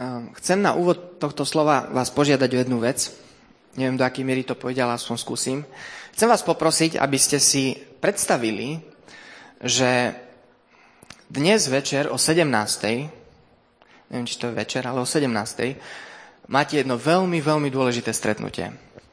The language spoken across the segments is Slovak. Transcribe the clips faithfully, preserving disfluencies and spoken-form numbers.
Chcem na úvod tohto slova vás požiadať o jednu vec. Neviem, do akej miery to pôjde, ale aspoň skúsim. Chcem vás poprosiť, aby ste si predstavili, že dnes večer o sedemnástej, neviem, či to je večer, ale o sedemnástej, máte jedno veľmi, veľmi dôležité stretnutie.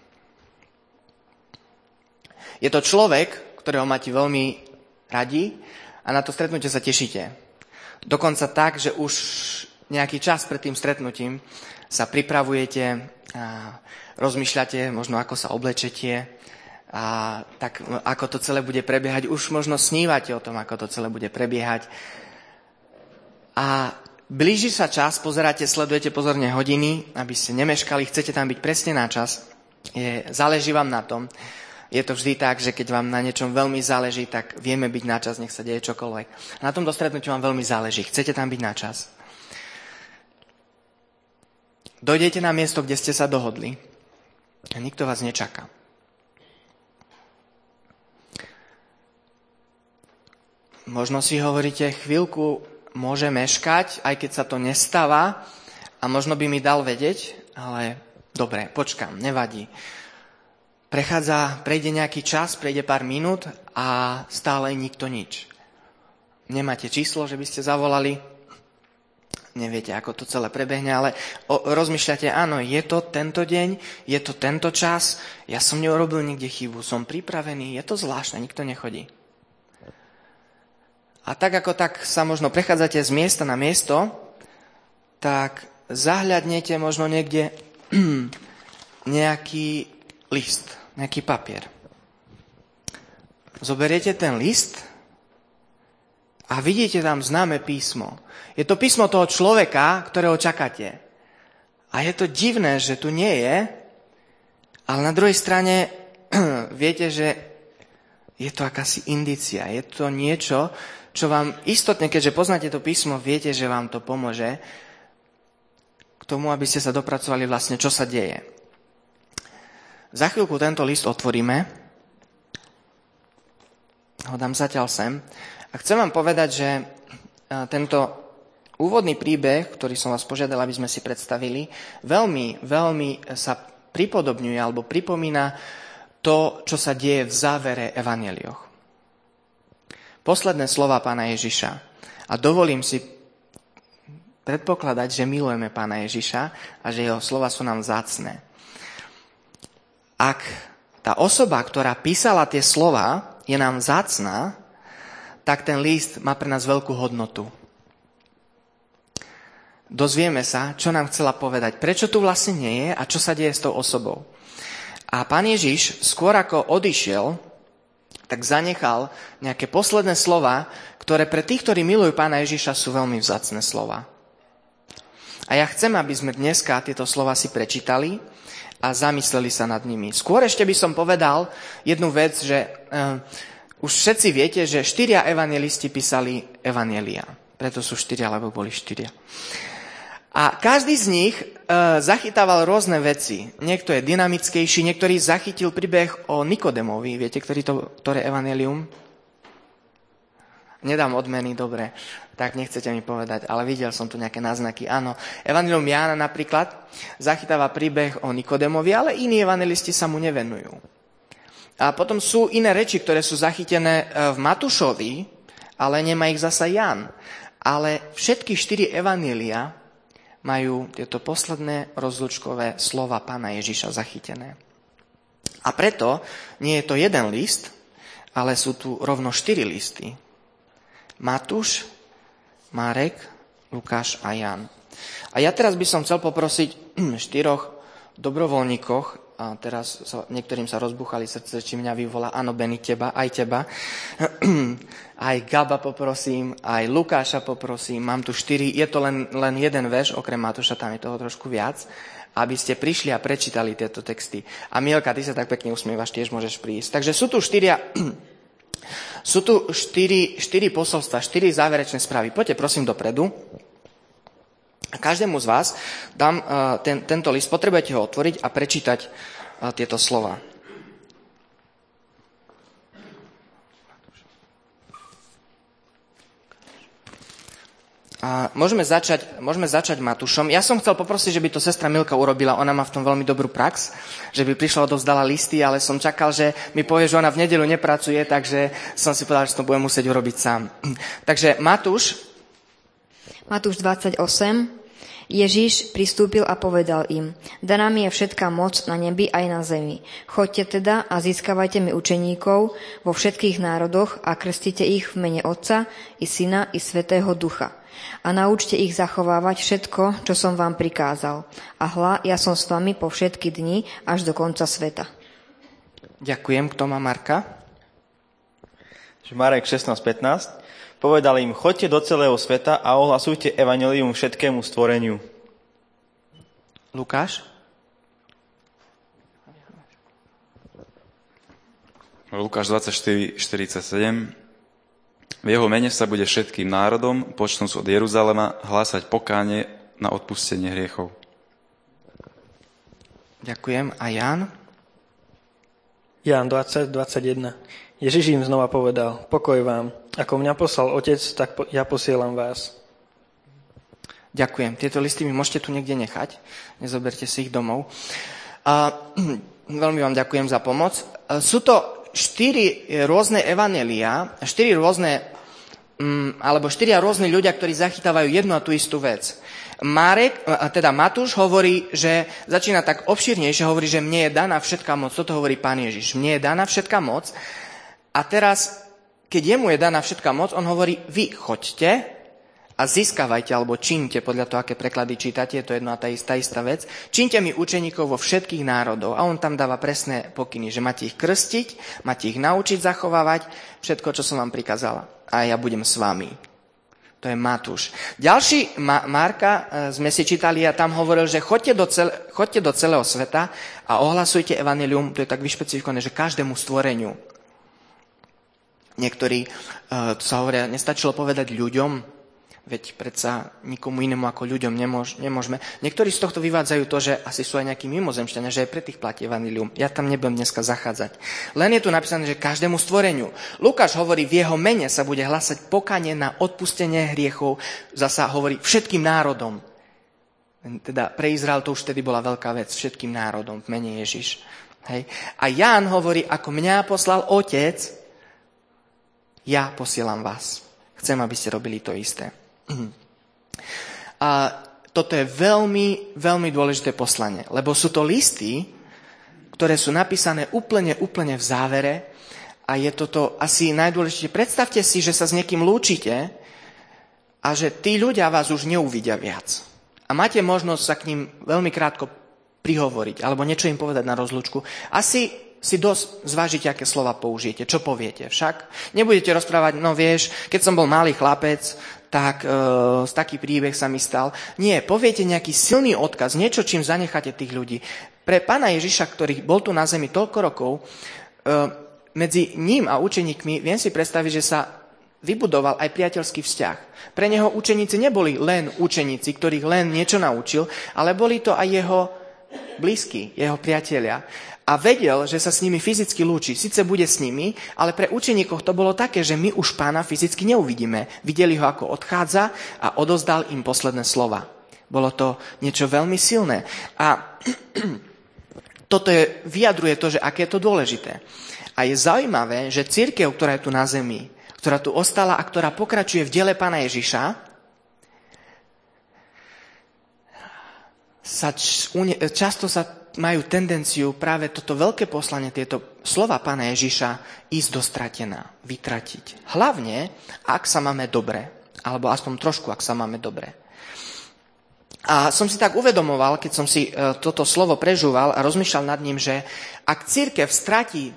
Je to človek, ktorého máte veľmi radi a na to stretnutie sa tešíte. Dokonca tak, že už nejaký čas pred tým stretnutím sa pripravujete a rozmýšľate, možno ako sa oblečete a tak ako to celé bude prebiehať. Už možno snívate o tom, ako to celé bude prebiehať. A blíži sa čas, pozeráte, sledujete pozorne hodiny, aby ste nemeškali, chcete tam byť presne na čas. Je, záleží vám na tom. Je to vždy tak, že keď vám na niečom veľmi záleží, tak vieme byť na čas, nech sa deje čokoľvek. Na tomto stretnutí vám veľmi záleží. Chcete tam byť na čas. Dojdete na miesto, kde ste sa dohodli a nikto vás nečaká. Možno si hovoríte, chvíľku môže meškať, aj keď sa to nestáva a možno by mi dal vedieť, ale dobre, počkám, nevadí. Prechádza, prejde nejaký čas, prejde pár minút a stále nikto nič. Nemáte číslo, že by ste zavolali, neviete, ako to celé prebehne, ale o, rozmýšľate, áno, je to tento deň, je to tento čas, ja som neurobil nikde chybu, som pripravený, je to zvláštne, nikto nechodí. A tak ako tak sa možno prechádzate z miesta na miesto, tak zahľadnete možno niekde nejaký list, nejaký papier. Zoberiete ten list a vidíte tam známe písmo. Je to písmo toho človeka, ktorého čakáte. A je to divné, že tu nie je, ale na druhej strane viete, že je to akási indícia. Je to niečo, čo vám istotne, keďže poznáte to písmo, viete, že vám to pomôže k tomu, aby ste sa dopracovali vlastne, čo sa deje. Za chvíľku tento list otvoríme. Ho dám zatiaľ sem. A chcem vám povedať, že tento úvodný príbeh, ktorý som vás požiadal, aby sme si predstavili, veľmi, veľmi sa pripodobňuje alebo pripomína to, čo sa deje v závere evanjelioch. Posledné slova pána Ježiša. A dovolím si predpokladať, že milujeme pána Ježiša a že jeho slova sú nám vzácne. Ak tá osoba, ktorá písala tie slova, je nám vzácna, tak ten list má pre nás veľkú hodnotu. Dozvieme sa, čo nám chcela povedať, prečo tu vlastne nie je a čo sa deje s tou osobou. A pán Ježiš, skôr ako odišiel, tak zanechal nejaké posledné slova, ktoré pre tých, ktorí milujú pána Ježiša, sú veľmi vzácne slova. A ja chcem, aby sme dneska tieto slova si prečítali a zamysleli sa nad nimi. Skôr ešte by som povedal jednu vec, že uh, už všetci viete, že štyria evanjelisti písali evanjelia. Preto sú štyria, lebo boli štyria. A každý z nich uh, zachytával rôzne veci. Niekto je dynamickejší, niektorý zachytil príbeh o Nikodemovi. Viete, ktorý to, ktoré evanjelium? Nedám odmeny, dobre, tak nechcete mi povedať, ale videl som tu nejaké náznaky. Áno, evanjelium Jána napríklad zachytáva príbeh o Nikodemovi, ale iní evanjelisti sa mu nevenujú. A potom sú iné reči, ktoré sú zachytené v Matúšovi, ale nemá ich zasa Ján. Ale všetky štyri evanjelia majú tieto posledné rozlúčkové slova pána Ježiša zachytené. A preto nie je to jeden list, ale sú tu rovno štyri listy. Matúš, Marek, Lukáš a Ján. A ja teraz by som chcel poprosiť štyroch dobrovoľníkoch, a teraz so, niektorým sa rozbuchali srdce, či mňa vyvolá, áno, Benny, teba, aj teba, aj Gaba poprosím, aj Lukáša poprosím, mám tu štyri, je to len, len jeden verš, okrem Matúša, tam je toho trošku viac, aby ste prišli a prečítali tieto texty. A Mielka, ty sa tak pekne usmievaš, tiež môžeš prísť. Takže sú tu štyria... Sú tu štyri, štyri posolstva, štyri záverečné správy. Poďte prosím dopredu. Každému z vás dám uh, ten, tento list, potrebujete ho otvoriť a prečítať uh, tieto slova. A A môžeme začať, môžeme začať Matúšom. Ja som chcel poprosiť, že by to sestra Milka urobila. Ona má v tom veľmi dobrú prax, že by prišla, odovzdala listy, ale som čakal, že mi povie, že ona v nedeľu nepracuje, takže som si povedal, že to budem musieť urobiť sám. Takže Matúš. Matúš dvadsaťosem. Ježiš pristúpil a povedal im: Daná mi je všetká moc na nebi aj na zemi. Choďte teda a získavajte mi učeníkov vo všetkých národoch a krstite ich v mene Otca i Syna i Svätého Ducha. A naučte ich zachovávať všetko, čo som vám prikázal. A hľa, ja som s vami po všetky dni až do konca sveta. Ďakujem. Kto má Marka? Marek šestnásť pätnásť. Povedal im: choďte do celého sveta a ohlasujte evanjelium všetkému stvoreniu. Lukáš? Lukáš dvadsaťštyri štyridsaťsedem. V jeho mene sa bude všetkým národom, počnúc od Jeruzalema, hlásať pokánie na odpustenie hriechov. Ďakujem. A Ján? Ján dvadsať dvadsaťjeden. Ježiš im znova povedal: pokoj vám. Ako mňa poslal Otec, tak po, ja posielam vás. Ďakujem. Tieto listy mi môžete tu niekde nechať. Nezoberte si ich domov. A, veľmi vám ďakujem za pomoc. Sú to štyri rôzne evanjelia, štyri rôzne, um, alebo štyria rôzne ľudia, ktorí zachytávajú jednu a tú istú vec. Marek, teda Matúš hovorí, že začína tak obšírnejšie, hovorí, že mne je daná všetká moc. Toto hovorí Pán Ježiš. Mne je daná všetká moc. A teraz, keď jemu je daná všetká moc, on hovorí: vy choďte a získavajte, alebo čínte, podľa toho, aké preklady čítate, je to jedna a tá istá, istá vec, čínte mi učeníkov vo všetkých národov. A on tam dáva presné pokyny, že máte ich krstiť, máte ich naučiť zachovávať všetko, čo som vám prikázala. A ja budem s vami. To je Matúš. Ďalší Ma- Marka sme si čítali a tam hovoril, že choďte do, cel- choďte do celého sveta a ohlasujte evanjelium, to je tak vyšpecifikované, že každému stvoreniu. Niektorí, to sa hovoria, nestačilo povedať ľuďom, veď predsa nikomu inému ako ľuďom nemôž, nemôžeme. Niektorí z tohto vyvádzajú to, že asi sú aj nejakí mimozemšťania, že aj pre tých platí evanjelium. Ja tam nebudem dneska zachádzať. Len je tu napísané, že každému stvoreniu. Lukáš hovorí, v jeho mene sa bude hlasať pokánie na odpustenie hriechov. Zasa hovorí všetkým národom. Teda pre Izrael to už vtedy bola veľká vec, všetkým národom v mene Ježiš. Hej. A Ján hovorí, ako mňa poslal Otec, ja posielam vás. Chcem, aby ste robili to isté. A toto je veľmi, veľmi dôležité poslanie, lebo sú to listy, ktoré sú napísané úplne, úplne v závere a je toto asi najdôležitejšie. Predstavte si, že sa s niekým lúčite a že tí ľudia vás už neuvidia viac. A máte možnosť sa k ním veľmi krátko prihovoriť alebo niečo im povedať na rozlúčku. Asi si dosť zvážite, aké slova použijete, čo poviete. Však nebudete rozprávať, no vieš, keď som bol malý chlapec, tak e, taký príbeh sa mi stal. Nie, poviete nejaký silný odkaz, niečo, čím zanecháte tých ľudí. Pre Pána Ježiša, ktorý bol tu na zemi toľko rokov, e, medzi ním a učeníkmi viem si predstaviť, že sa vybudoval aj priateľský vzťah. Pre neho učeníci neboli len učeníci, ktorých len niečo naučil, ale boli to aj jeho blízky, jeho priatelia. A vedel, že sa s nimi fyzicky lúči. Sice bude s nimi, ale pre učeníkov to bolo také, že my už Pána fyzicky neuvidíme. Videli ho, ako odchádza a odozdal im posledné slova. Bolo to niečo veľmi silné. A toto je, vyjadruje to, že aké je to dôležité. A je zaujímavé, že cirkev, ktorá je tu na zemi, ktorá tu ostala a ktorá pokračuje v diele Pána Ježiša, sa často sa majú tendenciu práve toto veľké poslanie, tieto slova Pána Ježiša ísť do stratená, vytratiť. Hlavne, ak sa máme dobre, alebo aspoň trošku, ak sa máme dobre. A som si tak uvedomoval, keď som si e, toto slovo prežúval a rozmýšľal nad ním, že ak cirkev stratí e,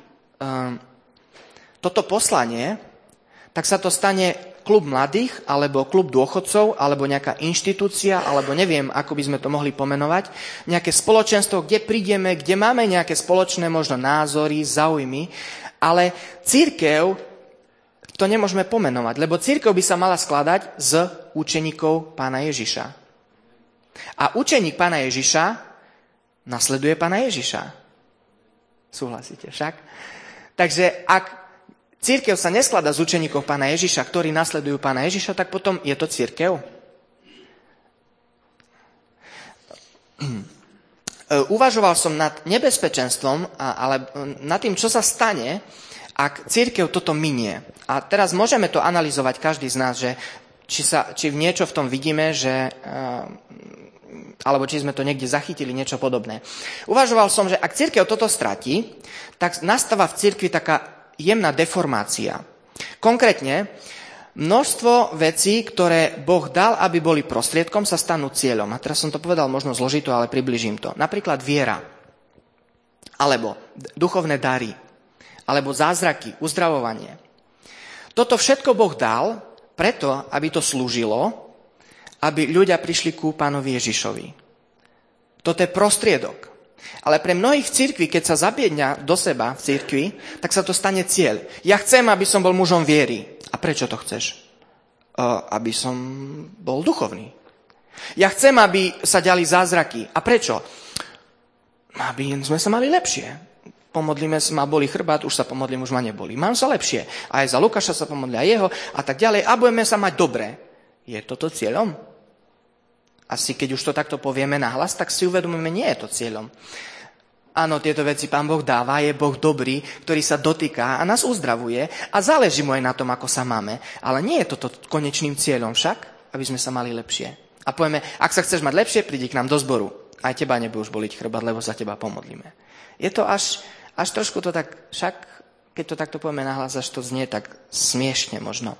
toto poslanie, tak sa to stane klub mladých, alebo klub dôchodcov, alebo nejaká inštitúcia, alebo neviem, ako by sme to mohli pomenovať, nejaké spoločenstvo, kde prídeme, kde máme nejaké spoločné možno názory, záujmy, ale cirkev to nemôžeme pomenovať, lebo cirkev by sa mala skladať z učeníkov Pána Ježiša. A učeník Pána Ježiša nasleduje Pána Ježiša. Súhlasíte však? Takže ak cirkev sa neskladá z učeníkov Pána Ježiša, ktorí nasledujú Pána Ježiša, tak potom je to cirkev? Uvažoval som nad nebezpečenstvom, ale nad tým, čo sa stane, ak cirkev toto minie. A teraz môžeme to analyzovať každý z nás, že či, sa, či v niečo v tom vidíme, že, alebo či sme to niekde zachytili, niečo podobné. Uvažoval som, že ak cirkev toto stratí, tak nastáva v cirkvi taká jemná deformácia. Konkrétne, množstvo vecí, ktoré Boh dal, aby boli prostriedkom, sa stanú cieľom. A teraz som to povedal možno zložito, ale približím to. Napríklad viera, alebo duchovné dary, alebo zázraky, uzdravovanie. Toto všetko Boh dal preto, aby to slúžilo, aby ľudia prišli ku Pánovi Ježišovi. Toto je prostriedok. Ale pre mnohých v cirkvi, keď sa zabiedňa do seba v cirkvi, tak sa to stane cieľ. Ja chcem, aby som bol mužom viery. A prečo to chceš? Uh, aby som bol duchovný. Ja chcem, aby sa diali zázraky. A prečo? Aby sme sa mali lepšie. Pomodlíme sa, ma boli chrbát, už sa pomodlím, už ma neboli. Mám sa lepšie. A aj za Lukáša sa pomodlia jeho a tak ďalej. A budeme sa mať dobre. Je toto cieľom? Asi keď už to takto povieme nahlas, tak si uvedomíme, nie je to cieľom. Áno, tieto veci Pán Boh dáva, je Boh dobrý, ktorý sa dotýka a nás uzdravuje a záleží mu aj na tom, ako sa máme. Ale nie je toto konečným cieľom však, aby sme sa mali lepšie. A povieme, ak sa chceš mať lepšie, prídi k nám do zboru. Aj teba nebude už boliť chrbát, lebo sa teba pomodlíme. Je to až, až trošku to tak, však keď to takto povieme nahlas, až to znie tak smiešne možno.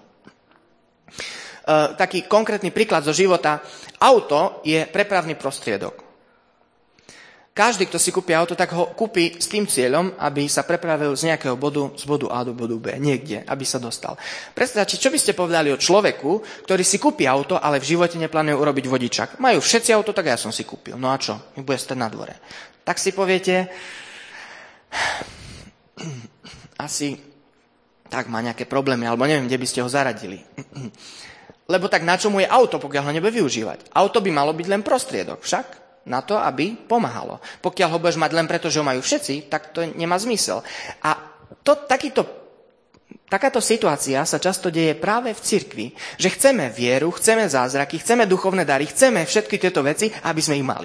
E, taký konkrétny príklad zo života. Auto je prepravný prostriedok. Každý, kto si kúpi auto, tak ho kúpi s tým cieľom, aby sa prepravil z nejakého bodu, z bodu A do bodu B, niekde, aby sa dostal. Predstavte, čo by ste povedali o človeku, ktorý si kúpi auto, ale v živote neplánuje urobiť vodičak. Majú všetci auto, tak ja som si kúpil. No a čo? Mi bude stať na dvore. Tak si poviete, asi tak má nejaké problémy, alebo neviem, kde by ste ho zaradili. Lebo tak na čomu je auto, pokiaľ ho nebude využívať? Auto by malo byť len prostriedok, však? Na to, aby pomáhalo. Pokiaľ ho budeš mať len preto, že ho majú všetci, tak to nemá zmysel. A to, takýto, takáto situácia sa často deje práve v cirkvi, že chceme vieru, chceme zázraky, chceme duchovné dary, chceme všetky tieto veci, aby sme ich mali.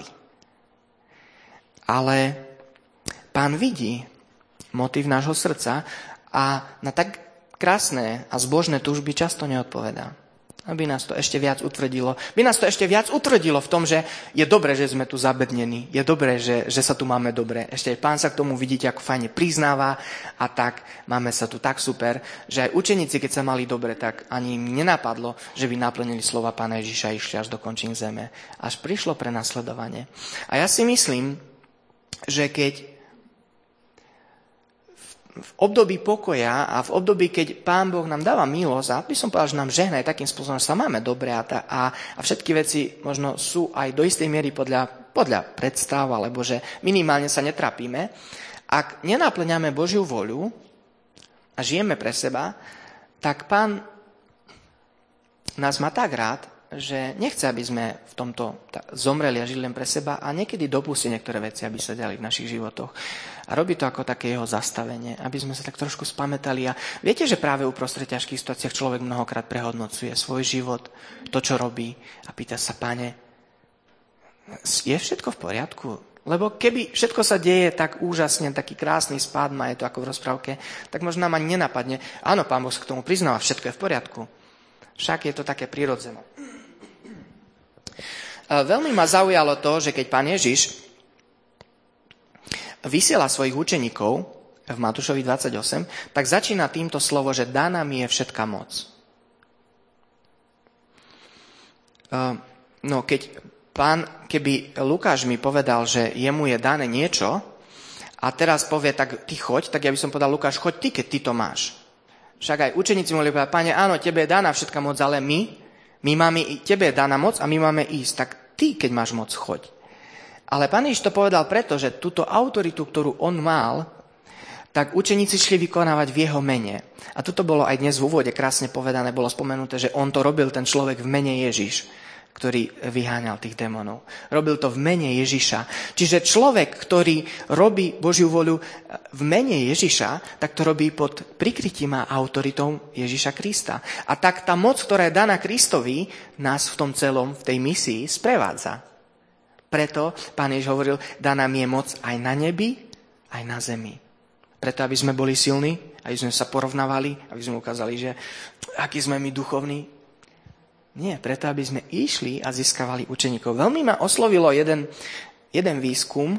Ale Pán vidí motív nášho srdca a na tak krásne a zbožné túžby často neodpovedá. Aby nás to ešte viac utvrdilo. By nás to ešte viac utvrdilo v tom, že je dobré, že sme tu zabednení. Je dobré, že, že sa tu máme dobre. Ešte aj Pán sa k tomu, vidíte, ako fajne priznáva a tak máme sa tu tak super, že aj učeníci, keď sa mali dobre, tak ani im nenapadlo, že by naplnili slova Pána Ježiša a išli až do končín zeme. Až prišlo prenasledovanie. A ja si myslím, že keď v období pokoja a v období, keď Pán Boh nám dáva milosť, a by som povedal, že nám žehná aj takým spôsobom, že sa máme dobre a, ta, a, a všetky veci možno sú aj do istej miery podľa, podľa predstav, alebo že minimálne sa netrapíme. Ak nenaplňame Božiu voľu a žijeme pre seba, tak Pán nás má tak rád, že nechce, aby sme v tomto zomreli a žili len pre seba a niekedy dopustí niektoré veci, aby sa diali v našich životoch. A robí to ako také jeho zastavenie, aby sme sa tak trošku spamätali. A viete, že práve uprostred ťažkých situáciách človek mnohokrát prehodnocuje svoj život, to, čo robí a pýta sa, Pane, je všetko v poriadku? Lebo keby všetko sa deje tak úžasne, taký krásny spád má, je to ako v rozprávke, tak možno nám ani nenapadne. Áno, Pán Boh sa k tomu priznáva, všetko je v poriadku. Však je to také prirodzené. Veľmi ma zaujalo to, že keď Pán Ježiš vysiela svojich učeníkov v Matúšovi dvadsaťosem, tak začína týmto slovo, že daná mi je všetká moc. No, keď Pán, keby Lukáš mi povedal, že jemu je dané niečo a teraz povie, tak ty choď, tak ja by som povedal, Lukáš, choď ty, keď ty to máš. Však aj učeníci mohli povedať, Pane, áno, tebe je daná všetká moc, ale my, my máme, tebe je daná moc a my máme ísť, tak ty, keď máš moc, choď. Ale Pán Ježiš to povedal preto, že túto autoritu, ktorú on mal, tak učeníci šli vykonávať v jeho mene. A toto bolo aj dnes v úvode krásne povedané, bolo spomenuté, že on to robil, ten človek v mene Ježiš, ktorý vyháňal tých démonov. Robil to v mene Ježiša. Čiže človek, ktorý robí Božiu voľu v mene Ježiša, tak to robí pod prikrytím a autoritou Ježiša Krista. A tak tá moc, ktorá je daná Kristovi, nás v tom celom, v tej misii sprevádza. Preto Pán Ježiš hovoril, dá nám je moc aj na nebi, aj na zemi. Preto, aby sme boli silní, aby sme sa porovnávali, aby sme ukázali, že aký sme my duchovní. Nie, preto, aby sme išli a získavali učeníkov. Veľmi ma oslovilo jeden, jeden výskum.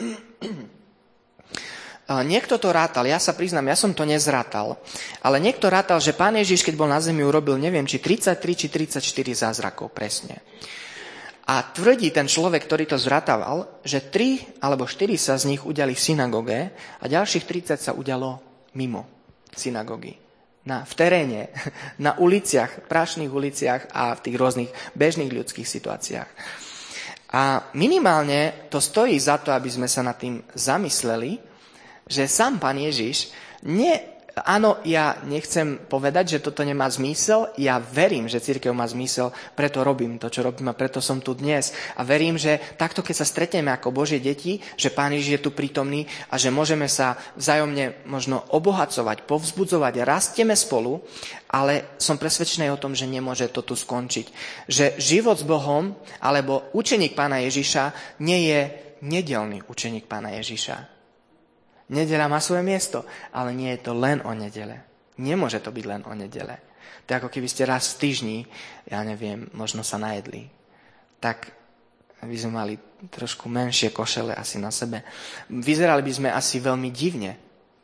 Niekto to rátal, ja sa priznám, ja som to nezrátal, ale niekto rátal, že Pán Ježiš, keď bol na zemi, urobil, neviem, či tridsaťtri, či tridsaťštyri zázrakov presne. A tvrdí ten človek, ktorý to zrataval, že tri alebo štyri sa z nich udiali v synagóge a ďalších tridsať sa udialo mimo synagógy. Na, v teréne, na uliciach, prášnych uliciach a v tých rôznych bežných ľudských situáciách. A minimálne to stojí za to, aby sme sa nad tým zamysleli, že sám Pán Ježiš nie... Áno, ja nechcem povedať, že toto nemá zmysel. Ja verím, že cirkev má zmysel, preto robím to, čo robím a preto som tu dnes. A verím, že takto, keď sa stretneme ako Božie deti, že Pán Ježiš je tu prítomný a že môžeme sa vzájomne možno obohacovať, povzbudzovať, rastieme spolu, ale som presvedčený o tom, že nemôže to tu skončiť. Že život s Bohom alebo učeník Pána Ježiša nie je nedeľný učeník Pána Ježiša. Nedeľa má svoje miesto, ale nie je to len o nedele. Nemôže to byť len o nedele. To je ako keby ste raz v týždni, ja neviem, možno sa najedli. Tak by sme mali trošku menšie košele asi na sebe. Vyzerali by sme asi veľmi divne.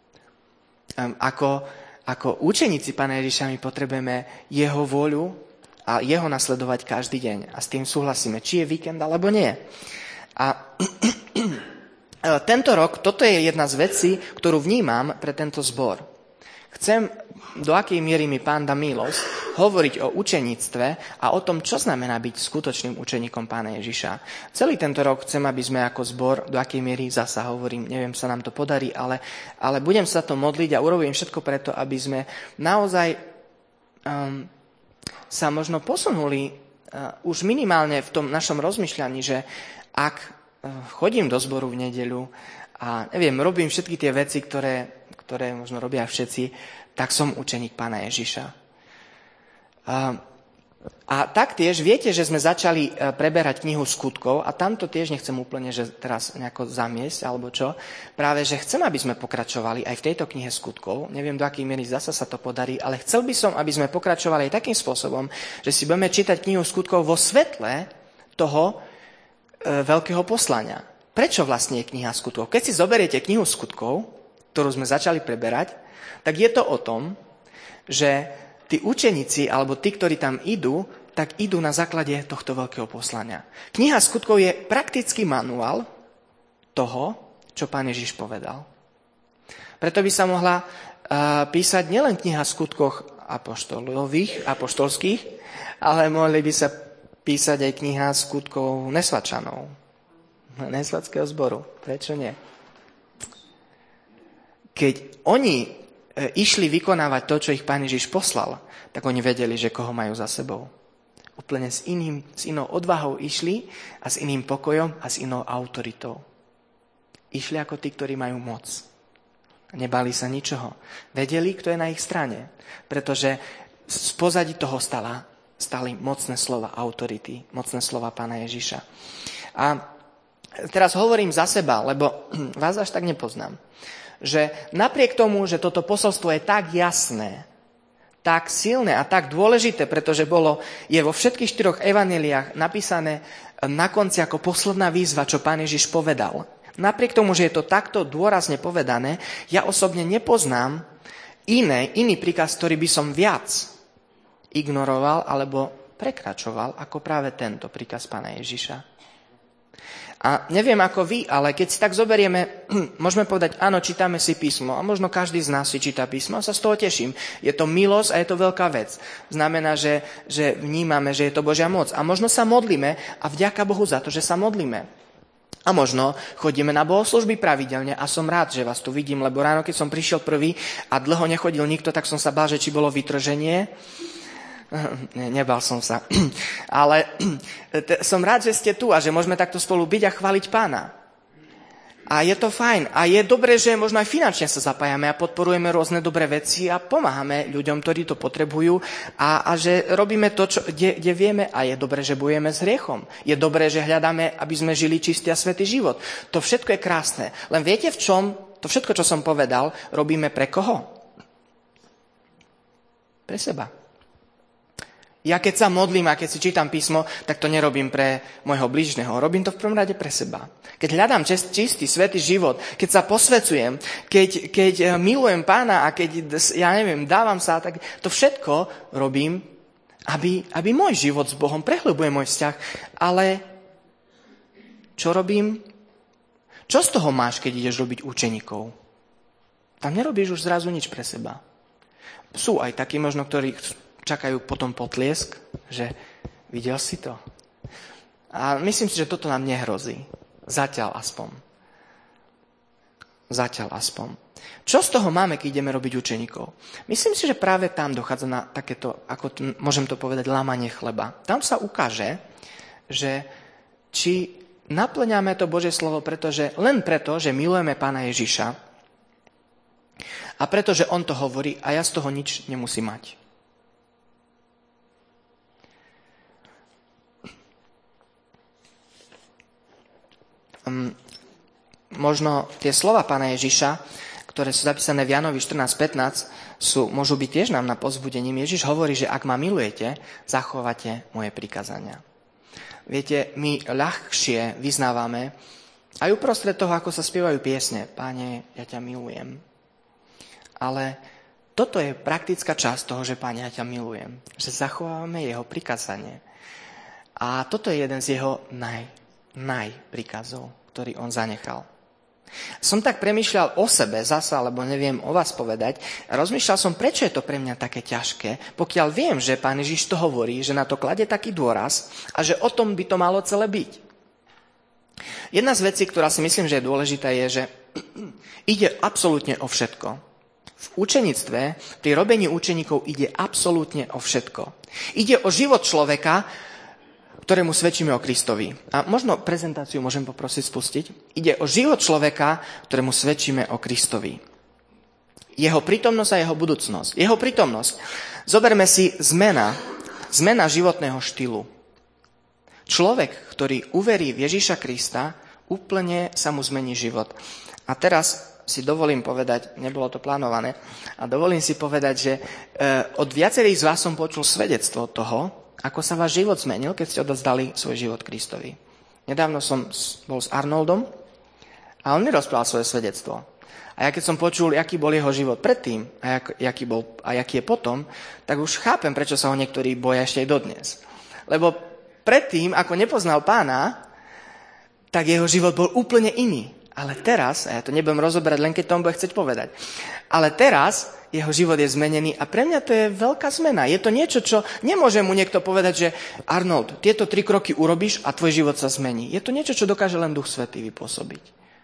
Ako, ako učeníci Pána Ježiša my potrebujeme jeho vôľu a jeho nasledovať každý deň. A s tým súhlasíme, či je víkend alebo nie. A tento rok, toto je jedna z vecí, ktorú vnímam pre tento zbor. Chcem, do akej miery mi Pán dá milosť, hovoriť o učeníctve a o tom, čo znamená byť skutočným učeníkom Pána Ježiša. Celý tento rok chcem, aby sme ako zbor, do akej miery zasa hovorím, neviem, sa nám to podarí, ale, ale budem sa to modliť a urobím všetko preto, aby sme naozaj um, sa možno posunuli uh, už minimálne v tom našom rozmýšľaní, že ak chodím do zboru v nedeľu a neviem, robím všetky tie veci, ktoré, ktoré možno robia všetci, tak som učeník Pána Ježiša. A, a taktiež viete, že sme začali preberať knihu Skutkov a tamto tiež nechcem úplne, že teraz nejako zamiesť alebo čo. Práve, že chcem, aby sme pokračovali aj v tejto knihe Skutkov. Neviem, do akej miery zasa sa to podarí, ale chcel by som, aby sme pokračovali aj takým spôsobom, že si budeme čítať knihu Skutkov vo svetle toho veľkého poslania. Prečo vlastne je kniha Skutkov? Keď si zoberiete knihu Skutkov, ktorú sme začali preberať, tak je to o tom, že tí učeníci, alebo tí, ktorí tam idú, tak idú na základe tohto veľkého poslania. Kniha Skutkov je praktický manuál toho, čo Pán Ježiš povedal. Preto by sa mohla uh, písať nielen kniha Skutkoch apoštolových, apoštolských, ale mohli by sa písať aj kniha Skutkov nesvačanov. Nesvatského zboru. Prečo nie? Keď oni e, išli vykonávať to, čo ich Pán Ježiš poslal, tak oni vedeli, že koho majú za sebou. Úplne s, iným, s inou odvahou išli a s iným pokojom a s inou autoritou. Išli ako tí, ktorí majú moc. Nebali sa ničoho. Vedeli, kto je na ich strane. Pretože z pozadí toho stala stali mocné slova autority, mocné slova Pána Ježiša. A teraz hovorím za seba, lebo vás až tak nepoznám, že napriek tomu, že toto posolstvo je tak jasné, tak silné a tak dôležité, pretože bolo, je vo všetkých štyroch evanjeliách napísané na konci ako posledná výzva, čo Pán Ježiš povedal. Napriek tomu, že je to takto dôrazne povedané, ja osobne nepoznám iné, iný príkaz, ktorý by som viac ignoroval alebo prekračoval ako práve tento príkaz Pána Ježiša. A neviem ako vy, ale keď si tak zoberieme, môžeme povedať, áno, čítame si písmo a možno každý z nás si číta písmo a sa z toho teším. Je to milosť a je to veľká vec. Znamená, že, že vnímame, že je to Božia moc. A možno sa modlíme a vďaka Bohu za to, že sa modlíme. A možno chodíme na bohoslúžby pravidelne a som rád, že vás tu vidím, lebo ráno, keď som prišiel prvý a dlho nechodil nikto, tak som sa bál, že či bolo vytrženie. Ne, nebal som sa. Ale t- som rád, že ste tu a že môžeme takto spolu byť a chváliť Pána. A je to fajn. A je dobré, že možno aj finančne sa zapájame a podporujeme rôzne dobré veci a pomáhame ľuďom, ktorí to potrebujú a, a že robíme to, čo, kde, kde vieme a je dobré, že bojujeme s hriechom. Je dobré, že hľadáme, aby sme žili čistý a svätý život. To všetko je krásne. Len viete v čom? To všetko, čo som povedal, robíme pre koho? Pre seba. Ja keď sa modlím a keď si čítam písmo, tak to nerobím pre môjho blížneho. Robím to v prvom rade pre seba. Keď hľadám čistý, svätý život, keď sa posväcujem, keď, keď milujem Pána a keď, ja neviem, dávam sa, tak to všetko robím, aby, aby môj život s Bohom prehlbuje môj vzťah. Ale čo robím? Čo z toho máš, keď ideš robiť učeníkov? Tam nerobíš už zrazu nič pre seba. Sú aj takí možno, ktorí čakajú potom potliesk, že videl si to. A myslím si, že toto nám nehrozí. Zatiaľ aspoň. Zatiaľ aspoň. Čo z toho máme, keď ideme robiť učeníkov? Myslím si, že práve tam dochádza na takéto, ako to, môžem to povedať, lámanie chleba. Tam sa ukáže, že či naplňame to Božie slovo, pretože, len preto, že milujeme Pána Ježiša a pretože on to hovorí a ja z toho nič nemusím mať. Um, možno tie slova Pána Ježiša, ktoré sú zapísané v Jánovi štrnásť pätnásť, sú, môžu byť tiež nám na povzbudením. Ježiš hovorí, že ak ma milujete, zachovate moje prikazania. Viete, my ľahšie vyznávame aj uprostred toho, ako sa spievajú piesne. Páne, ja ťa milujem. Ale toto je praktická časť toho, že Páne, ja ťa milujem. Že zachovávame jeho prikazanie. A toto je jeden z jeho naj najpríkazov, ktorý on zanechal. Som tak premýšľal o sebe zasa, alebo neviem o vás povedať, a rozmýšľal som, prečo je to pre mňa také ťažké, pokiaľ viem, že Pán Ježiš to hovorí, že na to kladie taký dôraz a že o tom by to malo celé byť. Jedna z vecí, ktorá si myslím, že je dôležitá, je, že ide absolútne o všetko. V učeníctve, pri robení učeníkov ide absolútne o všetko. Ide o život človeka, ktorému svedčíme o Kristovi. A možno prezentáciu môžem poprosiť spustiť. Ide o život človeka, ktorému svedčíme o Kristovi. Jeho prítomnosť a jeho budúcnosť. Jeho prítomnosť. Zoberme si zmena, zmena životného štýlu. Človek, ktorý uverí v Ježiša Krista, úplne sa mu zmení život. A teraz si dovolím povedať, nebolo to plánované, a dovolím si povedať, že e, od viacerých z vás som počul svedectvo toho, ako sa váš život zmenil, keď ste odozdali svoj život Kristovi. Nedávno som bol s Arnoldom a on mi rozprával svoje svedectvo. A ja keď som počul, aký bol jeho život predtým a, jak, jaký bol, a jaký je potom, tak už chápem, prečo sa ho niektorí boja ešte aj dodnes. Lebo predtým, ako nepoznal Pána, tak jeho život bol úplne iný. Ale teraz, a ja to nebudem rozoberať, len keď tomu bude chcieť povedať, ale teraz jeho život je zmenený a pre mňa to je veľká zmena. Je to niečo, čo nemôže mu niekto povedať, že Arnold, tieto tri kroky urobíš a tvoj život sa zmení. Je to niečo, čo dokáže len Duch Svätý vypôsobiť.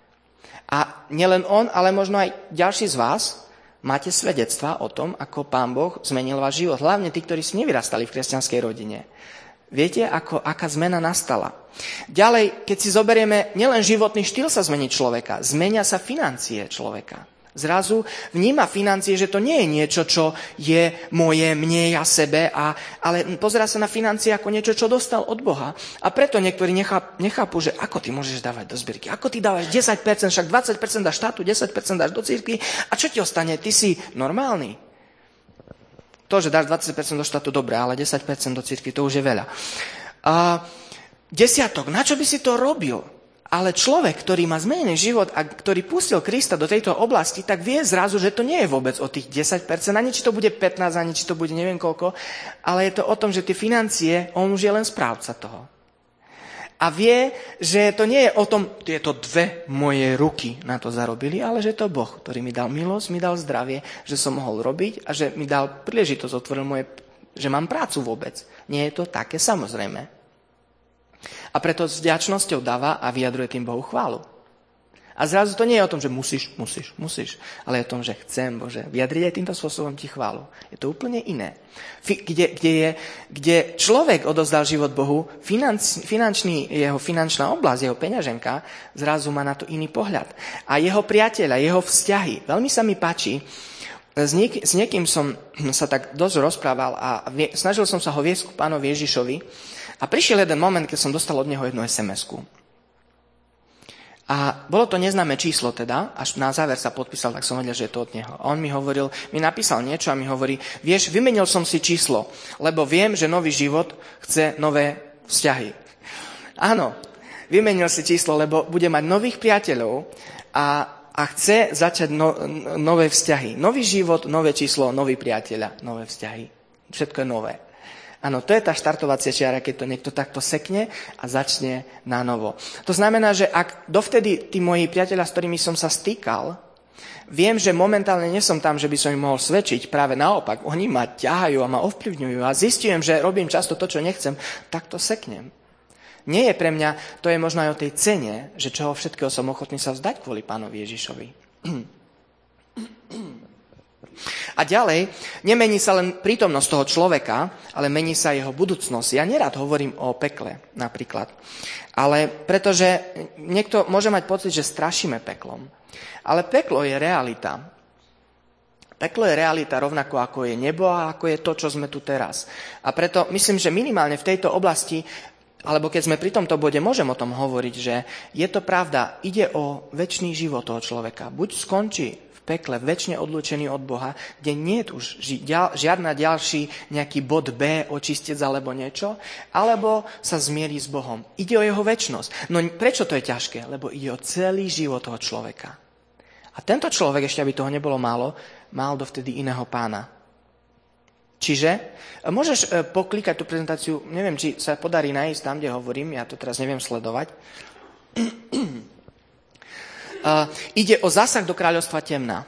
A nielen on, ale možno aj ďalší z vás máte svedectvá o tom, ako Pán Boh zmenil váš život. Hlavne tí, ktorí si nevyrastali v kresťanskej rodine. Viete, ako, aká zmena nastala. Ďalej, keď si zoberieme, nielen životný štýl sa zmení človeka, zmenia sa financie človeka. Zrazu vníma financie, že to nie je niečo, čo je moje, mne, ja, sebe, a, ale pozerá sa na financie ako niečo, čo dostal od Boha. A preto niektorí necháp, nechápu, že ako ty môžeš dávať do zbierky, ako ty dávaš desať percent, však dvadsať percent dáš štátu, desať percent dáš do cirkvi, a čo ti ostane? Ty si normálny. To, že dáš dvadsať percent do štátu, dobré, ale desať percent do cirkvi, to už je veľa. A desiatok, na čo by si to robil? Ale človek, ktorý má zmenený život a ktorý pustil Krista do tejto oblasti, tak vie zrazu, že to nie je vôbec o tých desať percent, ani či to bude pätnásť, ani či to bude neviem koľko, ale je to o tom, že tie financie, on už je len správca toho. A vie, že to nie je o tom, tieto dve moje ruky na to zarobili, ale že to Boh, ktorý mi dal milosť, mi dal zdravie, že som mohol robiť a že mi dal príležitosť, otvoril moje, že mám prácu vôbec. Nie je to také samozrejme. A preto s vďačnosťou dáva a vyjadruje tým Bohu chválu. A zrazu to nie je o tom, že musíš, musíš, musíš, ale je o tom, že chcem, Bože, vyjadriť aj týmto spôsobom ti chválu. Je to úplne iné. Kde, kde, je, kde človek odozdal život Bohu, financ, finančný, jeho finančná oblasť, jeho peňaženka, zrazu má na to iný pohľad. A jeho priateľa, jeho vzťahy. Veľmi sa mi páči, s, niek- s niekým som sa tak dosť rozprával a vie, snažil som sa ho viesť k pánovi Ježišovi a prišiel jeden moment, keď som dostal od neho jednu es em esku. A bolo to neznáme číslo teda, až na záver sa podpísal, tak som vedel, že je to od neho. A on mi hovoril, mi napísal niečo a mi hovorí, vieš, vymenil som si číslo, lebo viem, že nový život chce nové vzťahy. Áno, vymenil si číslo, lebo bude mať nových priateľov a, a chce začať no, nové vzťahy. Nový život, nové číslo, noví priateľa, nové vzťahy. Všetko je nové. Áno, to je tá štartovacia čiara, keď to niekto takto sekne a začne na novo. To znamená, že ak dovtedy tí moji priatelia, s ktorými som sa stýkal, viem, že momentálne nie som tam, že by som im mohol svedčiť, práve naopak, oni ma ťahajú a ma ovplyvňujú a zistujem, že robím často to, čo nechcem, tak to seknem. Nie je pre mňa, to je možno aj o tej cene, že čoho všetkého som ochotný sa vzdať kvôli pánovi Ježišovi. A ďalej, nemení sa len prítomnosť toho človeka, ale mení sa jeho budúcnosť. Ja nerad hovorím o pekle, napríklad. Ale pretože niekto môže mať pocit, že strašíme peklom. Ale peklo je realita. Peklo je realita rovnako ako je nebo a ako je to, čo sme tu teraz. A preto myslím, že minimálne v tejto oblasti, alebo keď sme pri tomto bode, môžem o tom hovoriť, že je to pravda, ide o večný život toho človeka. Buď skončí pekle, väčšine odlúčený od Boha, kde nie je už žiadna ďalší nejaký bod B, očistec alebo niečo, alebo sa zmierí s Bohom. Ide o jeho večnosť. No prečo to je ťažké? Lebo ide o celý život toho človeka. A tento človek, ešte aby toho nebolo málo, mal dovtedy iného pána. Čiže môžeš poklikať tú prezentáciu, neviem, či sa podarí nájsť tam, kde hovorím, ja to teraz neviem sledovať. Uh, ide o zásah do kráľovstva temna.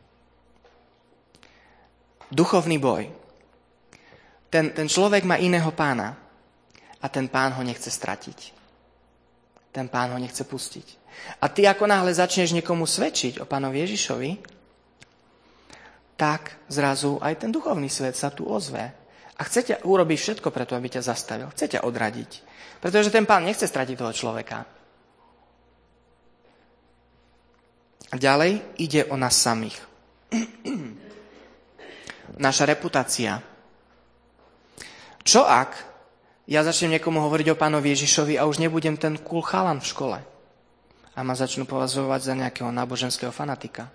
Duchovný boj. Ten, ten človek má iného pána a ten pán ho nechce stratiť. Ten pán ho nechce pustiť. A ty ako náhle začneš niekomu svedčiť o pánovi Ježišovi, tak zrazu aj ten duchovný svet sa tu ozve. A chce ťa urobiť všetko preto, aby ťa zastavil. Chce ťa odradiť. Pretože ten pán nechce stratiť toho človeka. A ďalej ide o nás samých. Naša reputácia. Čo ak ja začnem niekomu hovoriť o pánovi Ježišovi a už nebudem ten cool chalan v škole a ma začnú považovať za nejakého náboženského fanatika?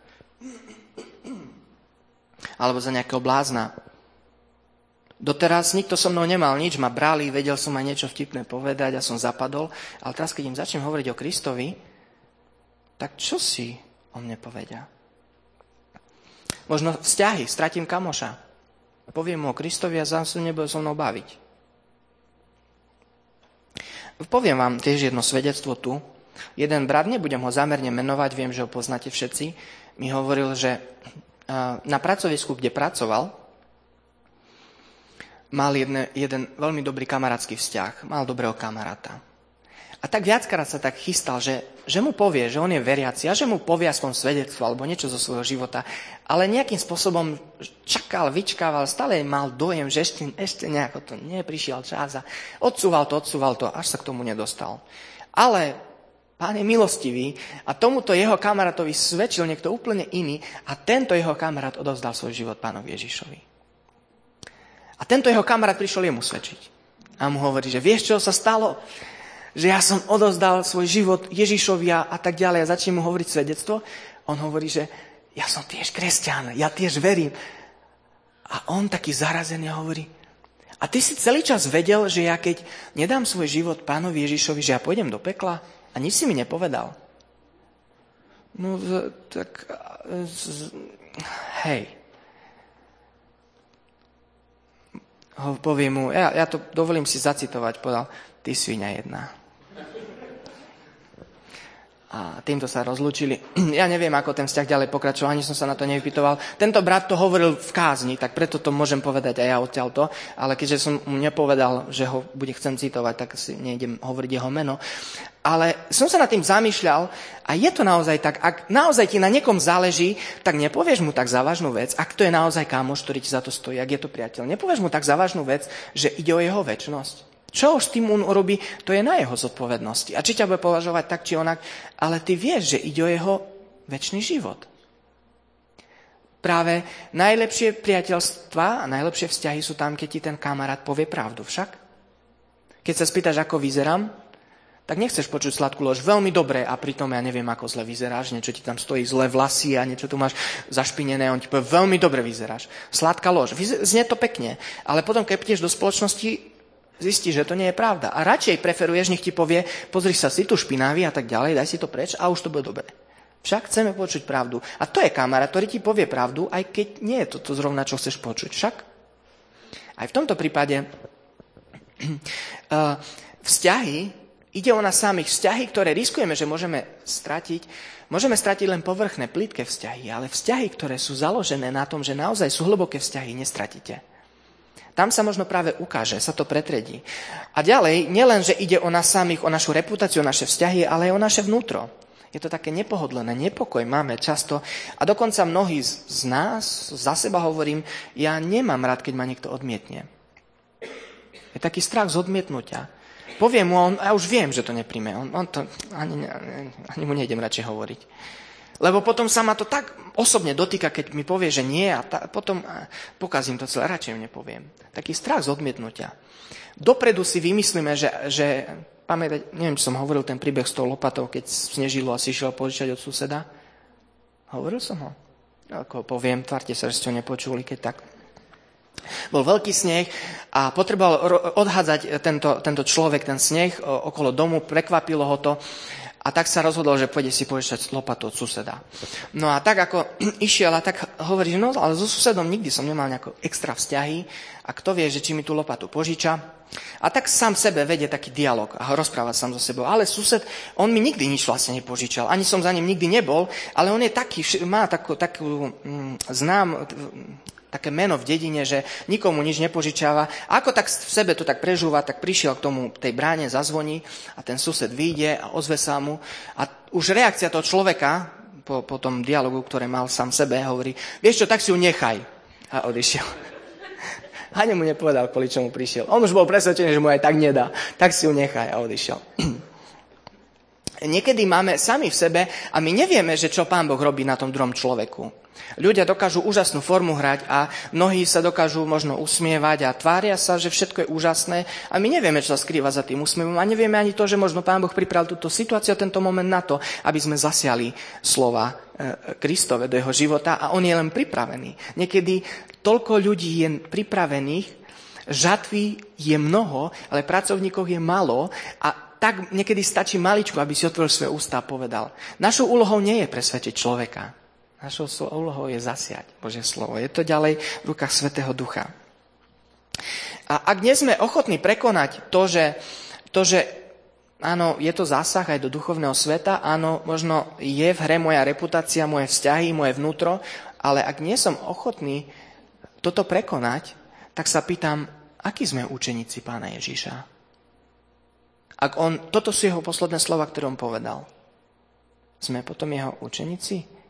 Alebo za nejakého blázna. Doteraz nikto so mnou nemal nič, ma brali, vedel som aj niečo vtipné povedať a som zapadol, ale teraz, keď im začnem hovoriť o Kristovi, tak čo si o mne povedia? Možno vzťahy, stratím kamoša. Poviem mu o Kristovi a zám sa nebude so mnou baviť. Poviem vám tiež jedno svedectvo tu. Jeden brat, nebudem ho zámerne menovať, viem, že ho poznáte všetci, mi hovoril, že na pracovisku, kde pracoval, mal jedne, jeden veľmi dobrý kamarátsky vzťah, mal dobrého kamaráta. A tak viackrát sa tak chystal, že, že mu povie, že on je veriaci a že mu povie aspoň svedectvo alebo niečo zo svojho života. Ale nejakým spôsobom čakal, vyčkával, stále mal dojem, že ešte, ešte nejako to neprišiel čas a odsúval to, odsúval to, až sa k tomu nedostal. Ale Pán je milostivý a tomuto jeho kamarátovi svedčil niekto úplne iný a tento jeho kamarát odovzdal svoj život Pánovi Ježišovi. A tento jeho kamarát prišiel jemu svedčiť. A mu hovorí, že vieš, čo sa stalo? Že ja som odovzdal svoj život Ježišovi a, a tak ďalej a začne mu hovoriť svedectvo. On hovorí, že ja som tiež kresťan, ja tiež verím. A on taký zarazený hovorí, a ty si celý čas vedel, že ja keď nedám svoj život Pánovi Ježišovi, že ja pôjdem do pekla a nič si mi nepovedal. No tak, hej. Poviem mu, ja, ja to dovolím si zacitovať, povedal, ty sviňa jedna. a týmto sa rozlúčili. Ja neviem, ako ten vzťah ďalej pokračoval, ani som sa na to nevypytoval. Tento brat to hovoril v kázni, tak preto to môžem povedať aj ja odtiaľto, ale keďže som mu nepovedal, že ho bude chcem citovať, tak si nejdem hovoriť jeho meno. Ale som sa nad tým zamýšľal a je to naozaj tak, ak naozaj ti na niekom záleží, tak nepovieš mu tak závažnú vec, ak to je naozaj kámoš, ktorý ti za to stojí, ak je to priateľ. Nepovieš mu tak závažnú vec, že ide o jeho večnosť. Čo už s tým on urobí, to je na jeho zodpovednosti. A či ťa bude považovať tak, či onak, ale ty vieš, že ide o jeho večný život. Práve najlepšie priateľstvá a najlepšie vzťahy sú tam, keď ti ten kamarát povie pravdu však. Keď sa spýtaš, ako vyzerám, tak nechceš počuť sladkú lož. Veľmi dobre a pritom ja neviem, ako zle vyzeráš, niečo ti tam stojí zle vlasy a niečo tu máš zašpinené, on ti povie, veľmi dobre vyzeráš. Sladká lož. Znie to pekne, ale potom, keď prídeš do spoločnosti, zistíš, že to nie je pravda. A radšej preferuješ, nech ti povie, pozri sa, si tu špinavý a tak ďalej, daj si to preč a už to bude dobre. Však chceme počuť pravdu. A to je kamarát, ktorý ti povie pravdu, aj keď nie je to, to zrovna, čo chceš počuť. Však aj v tomto prípade uh, vzťahy, ide o nás samých, vzťahy, ktoré riskujeme, že môžeme stratiť, môžeme stratiť len povrchné, plitké vzťahy, ale vzťahy, ktoré sú založené na tom, že naozaj sú hlboké vzťahy, nestratíte. Tam sa možno práve ukáže, sa to pretredí. A ďalej, nielen, že ide o nás samých, o našu reputáciu, o naše vzťahy, ale aj o naše vnútro. Je to také nepohodlné, nepokoj máme často. A dokonca mnohí z nás, za seba hovorím, ja nemám rád, keď ma niekto odmietne. Je taký strach z odmietnutia. Poviem mu, on, ja už viem, že to nepríjme. On, on to, ani, ani mu nejdem radšej hovoriť. Lebo potom sa ma to tak osobne dotýka, keď mi povie, že nie a ta, potom a, pokazím to celé, radšej mu nepoviem. Taký strach z odmietnutia. Dopredu si vymyslíme, že, že pamätať, neviem, či som hovoril ten príbeh s tou lopatou, keď snežilo a si išiel požičať od suseda. Hovoril som ho? Ako poviem, tvárte sa, že ste ho nepočuli, keď tak. Bol veľký sneh a potreboval odhádzať tento, tento človek, ten sneh okolo domu, prekvapilo ho to. A tak sa rozhodol, že pôjde si požičať lopatu od suseda. No a tak ako išiel a tak hovorí, no ale so susedom nikdy som nemal nejaké extra vzťahy a kto vie, že či mi tú lopatu požiča. A tak sám sebe vedie taký dialog a rozpráva sám so sebou. Ale sused, on mi nikdy nič vlastne nepožičal. Ani som za ním nikdy nebol, ale on je taký, má takú, takú mm, znám... také meno v dedine, že nikomu nič nepožičiava. A ako tak v sebe to tak prežúva, tak prišiel k tomu, tej bráne, zazvoní a ten sused vyjde a ozve sa mu. A už reakcia toho človeka, po, po tom dialogu, ktoré mal sám sebe, hovorí, vieš čo, tak si ju nechaj. A odišiel. Ani mu nepovedal, kvôli čomu prišiel. On už bol presvedčený, že mu aj tak nedá. Tak si ju nechaj a odišiel. Niekedy máme sami v sebe a my nevieme, že čo Pán Boh robí na tom druhom človeku. Ľudia dokážu úžasnú formu hrať a mnohí sa dokážu možno usmievať a tvária sa, že všetko je úžasné a my nevieme, čo sa skrýva za tým úsmievom a nevieme ani to, že možno Pán Boh pripravil túto situáciu a tento moment na to, aby sme zasiali slova Kristove do jeho života a on je len pripravený. Niekedy toľko ľudí je pripravených, žatvy je mnoho, ale pracovníkov je málo a tak niekedy stačí maličku, aby si otvoril svoje ústa a povedal. Našou úlohou nie je presvedčiť človeka. Našou úlohou je zasiať Božie slovo. Je to ďalej v rukách Svätého Ducha. A ak nie sme ochotní prekonať to, že, to, že áno, je to zásah aj do duchovného sveta, áno, možno je v hre moja reputácia, moje vzťahy, moje vnútro, ale ak nie som ochotný toto prekonať, tak sa pýtam, akí sme učeníci Pána Ježiša? Ak on, toto sú jeho posledné slova, ktoré on povedal. Sme potom jeho učeníci?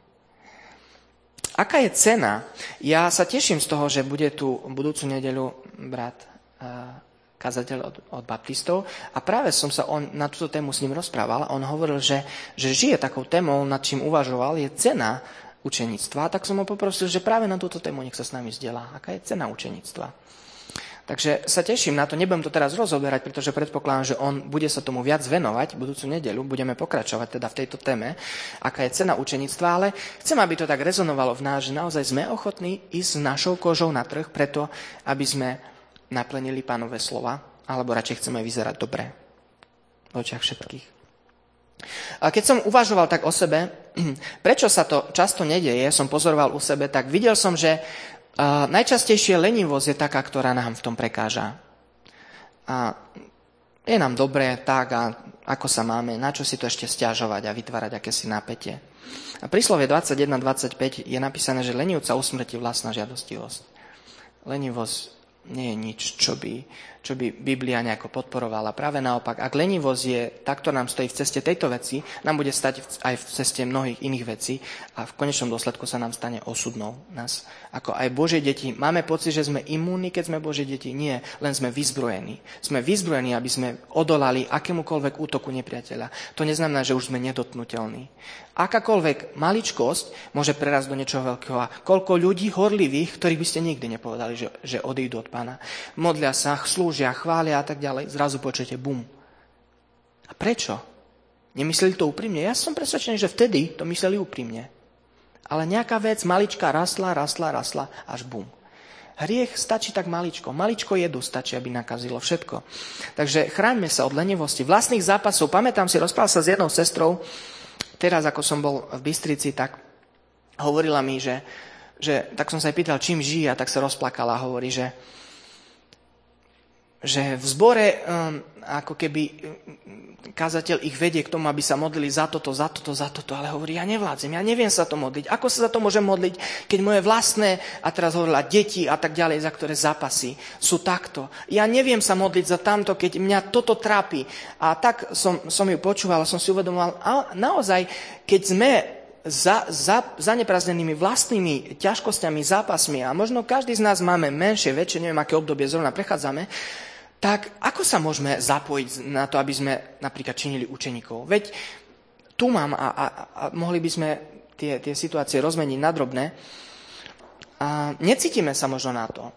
Aká je cena? Ja sa teším z toho, že bude tu budúcu nedeľu brat uh, kazateľ od, od baptistov a práve som sa on, na túto tému s ním rozprával. On hovoril, že, že žije takou témou, nad čím uvažoval, je cena učeníctva. Tak som ho poprosil, že práve na túto tému nech sa s nami zdieľa. Aká je cena učeníctva? Takže sa teším na to, nebudem to teraz rozoberať, pretože predpokladám, že on bude sa tomu viac venovať budúcu nedeľu, budeme pokračovať teda v tejto téme, aká je cena učeníctva, ale chcem, aby to tak rezonovalo v nás, že naozaj sme ochotní ísť s našou kožou na trh preto, aby sme naplenili Pánove slova, alebo radšej chceme vyzerať dobre v očiach všetkých. A keď som uvažoval tak o sebe, prečo sa to často nedeje, som pozoroval u sebe, tak videl som, že Uh, najčastejšie lenivosť je taká, ktorá nám v tom prekáža. A Je nám dobré tak a ako sa máme, na čo si to ešte sťažovať a vytvárať akési napätie. A príslovie dvadsaťjeden dvadsaťpäť je napísané, že lenivca usmrtí vlastná žiadostivosť. Lenivosť nie je nič, čo by, čo by Biblia nejako podporovala. Práve naopak, ak lenivosť je, tak to nám stojí v ceste tejto veci, nám bude stať aj v ceste mnohých iných vecí a v konečnom dôsledku sa nám stane osudnou nás. Ako aj Božie deti, máme pocit, že sme imúnni, keď sme Božie deti? Nie, len sme vyzbrojení. Sme vyzbrojení, aby sme odolali akémukoľvek útoku nepriateľa. To neznamená, že už sme nedotknutelní. Akákoľvek maličkosť môže prerásť do niečoho veľkého. A koľko ľudí horlivých, ktorých by ste nikdy nepovedali, že, že odídu od Pána. Modlia sa, slúžia, chvália a tak ďalej. Zrazu počujete bum. A prečo? Nemysleli to úprimne? Ja som presvedčený, že vtedy to mysleli úprimne. Ale nejaká vec malička rastla, rastla, rastla, až bum. Hriech stačí tak maličko. Maličko jedu stačí, aby nakazilo všetko. Takže chráňme sa od lenivosti. Vlastných zápasov. Pamätám si, rozprával sa s jednou sestrou, teraz, ako som bol v Bystrici, tak hovorila mi, že, že tak som sa aj pýtal, čím žije, a tak sa rozplakala a hovorí, že, že v zbore um, ako keby um, kazateľ ich vedie k tomu, aby sa modlili za toto, za toto, za toto, ale hovorí, ja nevládzem, ja neviem sa to modliť. Ako sa za to môžem modliť, keď moje vlastné, a teraz hovorila, deti a tak ďalej, za ktoré zápasy sú takto. Ja neviem sa modliť za tamto, keď mňa toto trápi. A tak som, som ju počúval, som si uvedomoval, a naozaj, keď sme za, za, zaneprázdnenými vlastnými ťažkosťami, zápasmi, a možno každý z nás máme menšie, väčšie, neviem, aké obdobie zrovna prechádzame, tak ako sa môžeme zapojiť na to, aby sme napríklad činili učeníkov? Veď tu mám a, a, a mohli by sme tie, tie situácie rozmeniť na drobné. A necítime sa možno na to.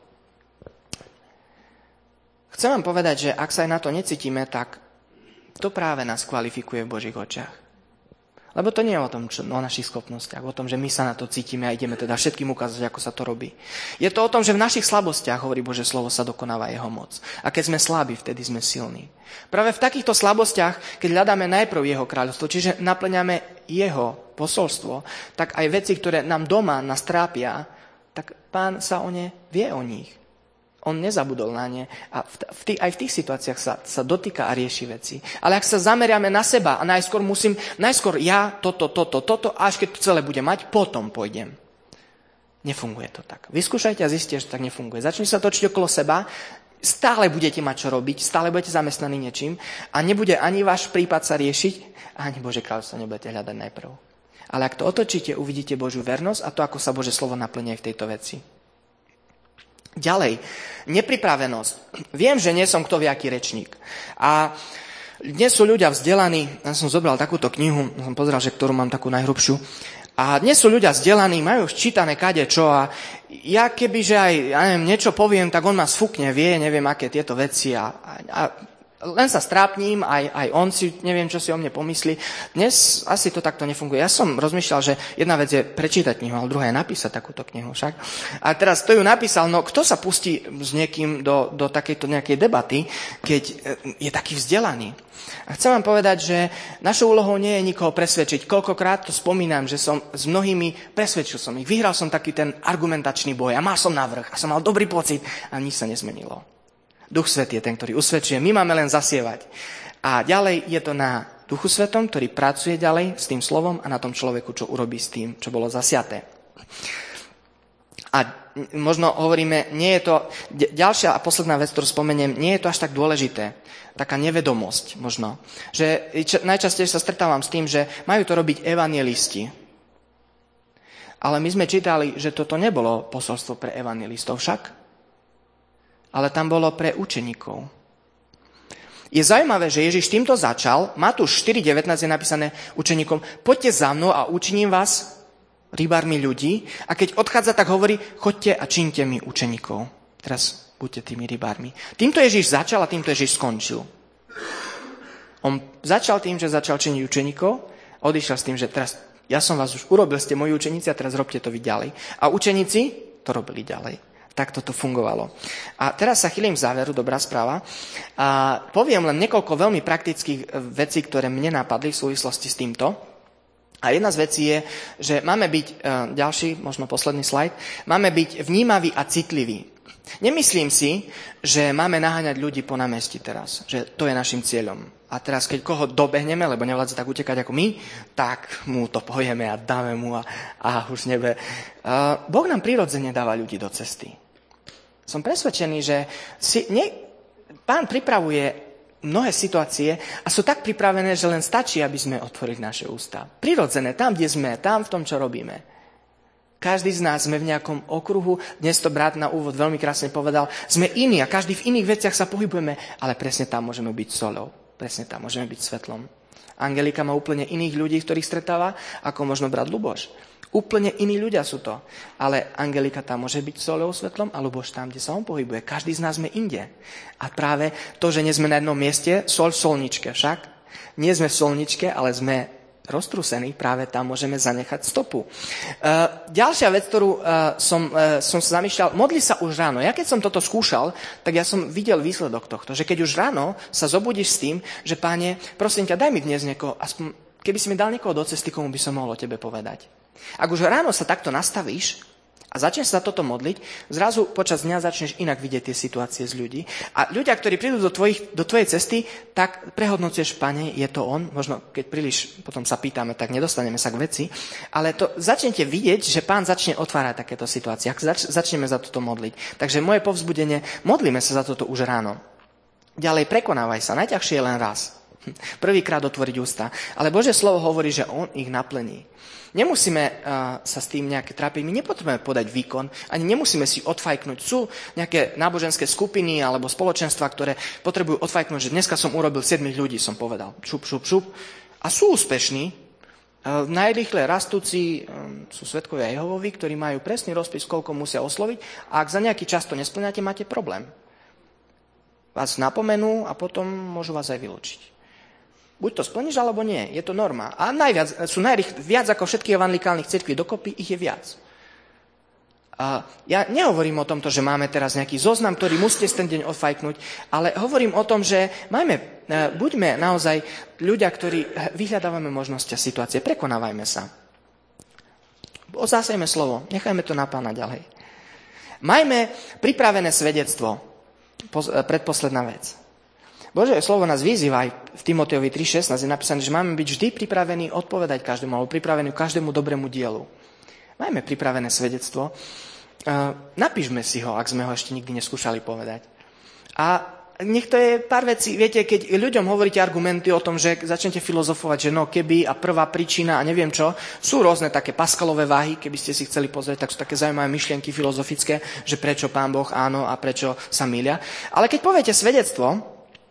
Chcem vám povedať, že ak sa aj na to necítime, tak to práve nás kvalifikuje v Božích očiach. Lebo to nie je o tom, čo, o našich schopnostiach, o tom, že my sa na to cítime a ideme teda všetkým ukázať, ako sa to robí. Je to o tom, že v našich slabostiach, hovorí Božie slovo, sa dokonáva jeho moc. A keď sme slabí, vtedy sme silní. Práve v takýchto slabostiach, keď hľadáme najprv jeho kráľovstvo, čiže naplňame jeho posolstvo, tak aj veci, ktoré nám doma nás trápia, tak Pán sa o ne vie o nich. On nezabudol na ne a v tých, aj v tých situáciách sa, sa dotýka a rieši veci. Ale ak sa zameriame na seba a najskôr musím, najskôr ja toto, toto, toto, a až keď to celé bude mať, potom pôjdem. Nefunguje to tak. Vyskúšajte a zistite, že tak nefunguje. Začnite sa točiť okolo seba, stále budete mať čo robiť, stále budete zamestnaní niečím a nebude ani váš prípad sa riešiť, ani Bože kráľovstvo nebudete hľadať najprv. Ale ak to otočíte, uvidíte Božiu vernosť a to, ako sa Božie slovo naplňa aj v tejto veci. Ďalej, nepripravenosť. Viem, že nie som kto vie aký rečník. A dnes sú ľudia vzdelaní, ja som zobral takúto knihu, som pozeral, že ktorú mám takú najhrubšiu. A dnes sú ľudia vzdelaní, majú už čítané kadečo a ja kebyže aj ja neviem, niečo poviem, tak on ma sfúkne, vie, neviem aké tieto veci a, a, a len sa strápním, aj, aj on si, neviem, čo si o mne pomyslí. Dnes asi to takto nefunguje. Ja som rozmýšľal, že jedna vec je prečítať knihu, ale druhá je napísať takúto knihu však. A teraz to ju napísal, no kto sa pustí s niekým do, do takejto nejakej debaty, keď je taký vzdelaný? A chcem vám povedať, že našou úlohou nie je nikoho presvedčiť. Koľkokrát to spomínam, že som s mnohými presvedčil som ich. Vyhral som taký ten argumentačný boj a mal som navrch a som mal dobrý pocit a nič sa nezmenilo. Duch Svätý je ten, ktorý usvedčuje. My máme len zasievať. A ďalej je to na Duchu Svätom, ktorý pracuje ďalej s tým slovom a na tom človeku, čo urobí s tým, čo bolo zasiaté. A možno hovoríme, nie je to, ďalšia a posledná vec, ktorú spomeniem, nie je to až tak dôležité. Taká nevedomosť možno. Že najčastejšie sa stretávam s tým, že majú to robiť evanjelisti. Ale my sme čítali, že toto nebolo posolstvo pre evanjelistov však. Ale tam bolo pre učeníkov. Je zaujímavé, že Ježiš týmto začal. Matúš štyri devätnásť je napísané učeníkom, poďte za mnou a učiním vás rybármi ľudí. A keď odchádza, tak hovorí, choďte a čiňte mi učeníkov. Teraz buďte tými rybármi. Týmto Ježiš začal a týmto Ježiš skončil. On začal tým, že začal činiť učeníkov, odišiel s tým, že teraz ja som vás už urobil, ste moji učeníci a teraz robte to vy ďalej. A učeníci to robili ďalej. Tak toto fungovalo. A teraz sa chýlim k záveru, dobrá správa. A poviem len niekoľko veľmi praktických vecí, ktoré mne napadli v súvislosti s týmto. A jedna z vecí je, že máme byť, ďalší, možno posledný slajd, máme byť vnímaví a citliví. Nemyslím si, že máme naháňať ľudí po námestí teraz, že to je našim cieľom. A teraz, keď koho dobehneme, lebo nevládze tak utekať ako my, tak mu to pojeme a dáme mu a, a už nebe. Uh, boh nám prirodzene dáva ľudí do cesty. Som presvedčený, že si, nie, Pán pripravuje mnohé situácie a sú tak pripravené, že len stačí, aby sme otvorili naše ústa. Prirodzené, tam, kde sme, tam v tom, čo robíme. Každý z nás sme v nejakom okruhu, dnes to brat na úvod veľmi krásne povedal, sme iní a každý v iných veciach sa pohybujeme, ale presne tam môžeme byť soľou, presne tam môžeme byť svetlom. Angelika má úplne iných ľudí, ktorých stretáva, ako možno brat Luboš. Úplne iní ľudia sú to, ale Angelika tam môže byť soľou, svetlom a Luboš tam, kde sa on pohybuje. Každý z nás sme inde. A práve to, že nie sme na jednom mieste, soľ v solničke však, nie sme v solničke, ale sme roztrúsený, práve tam môžeme zanechať stopu. Uh, ďalšia vec, ktorú uh, som, uh, som sa zamýšľal, modli sa už ráno. Ja keď som toto skúšal, tak ja som videl výsledok tohto, že keď už ráno sa zobudíš s tým, že Páne, prosím ťa, daj mi dnes niekoho, aspoň, keby si mi dal niekoho do cesty, komu by som mohol o tebe povedať. Ak už ráno sa takto nastavíš a začneš sa toto modliť, zrazu počas dňa začneš inak vidieť tie situácie z ľudí. A ľudia, ktorí prídu do, tvojich, do tvojej cesty, tak prehodnocuješ, Pane, je to on? Možno, keď príliš potom sa pýtame, tak nedostaneme sa k veci. Ale to začnete vidieť, že Pán začne otvárať takéto situácie. Ak zač- začneme za toto modliť. Takže moje povzbudenie, modlíme sa za toto už ráno. Ďalej, prekonávaj sa. Najťažšie je len raz. Prvýkrát otvoriť ústa. Ale Božie slovo hovorí, že on ich naplní. Nemusíme uh, sa s tým nejaké trápiť, my nepotrebujeme podať výkon, ani nemusíme si odfajknúť. Sú nejaké náboženské skupiny alebo spoločenstva, ktoré potrebujú odfajknúť, že dneska som urobil siedmich ľudí, som povedal. Šup, šup, šup. A sú úspešní. Uh, najrýchle rastúci um, sú svedkovia Jehovovi, ktorí majú presný rozpis, koľko musia osloviť. A ak za nejaký čas to nesplňate, máte problém. Vás napomenú a potom môžu vás aj vylúčiť. Buď to splníš, alebo nie. Je to norma. A najviac, sú najrýchle, viac ako všetkých evangelikálnych cirkví dokopy, ich je viac. A ja nehovorím o tomto, že máme teraz nejaký zoznam, ktorý musíte ten deň odfajknúť, ale hovorím o tom, že majme, buďme naozaj ľudia, ktorí vyhľadávame možnosti a situácie. Prekonávajme sa. Zásejme slovo. Nechajme to na Pána ďalej. Majme pripravené svedectvo. Predposledná vec. Božie slovo nás vyzýva aj v Timotejovi tri šestnásť je napísané, že máme byť vždy pripravení odpovedať každému, alebo pripravení každému dobrému dielu. Máme pripravené svedectvo. Napíšme si ho, ak sme ho ešte nikdy neskúšali povedať. A nech to je pár vecí. Viete, keď ľuďom hovoríte argumenty o tom, že začnete filozofovať, že no keby a prvá príčina a neviem čo, sú rôzne také Pascalové váhy, keby ste si chceli pozrieť, tak sú také zaujímavé myšlienky filozofické, že prečo Pán Boh áno a prečo sa mýlia. Ale keď poviete svedectvo,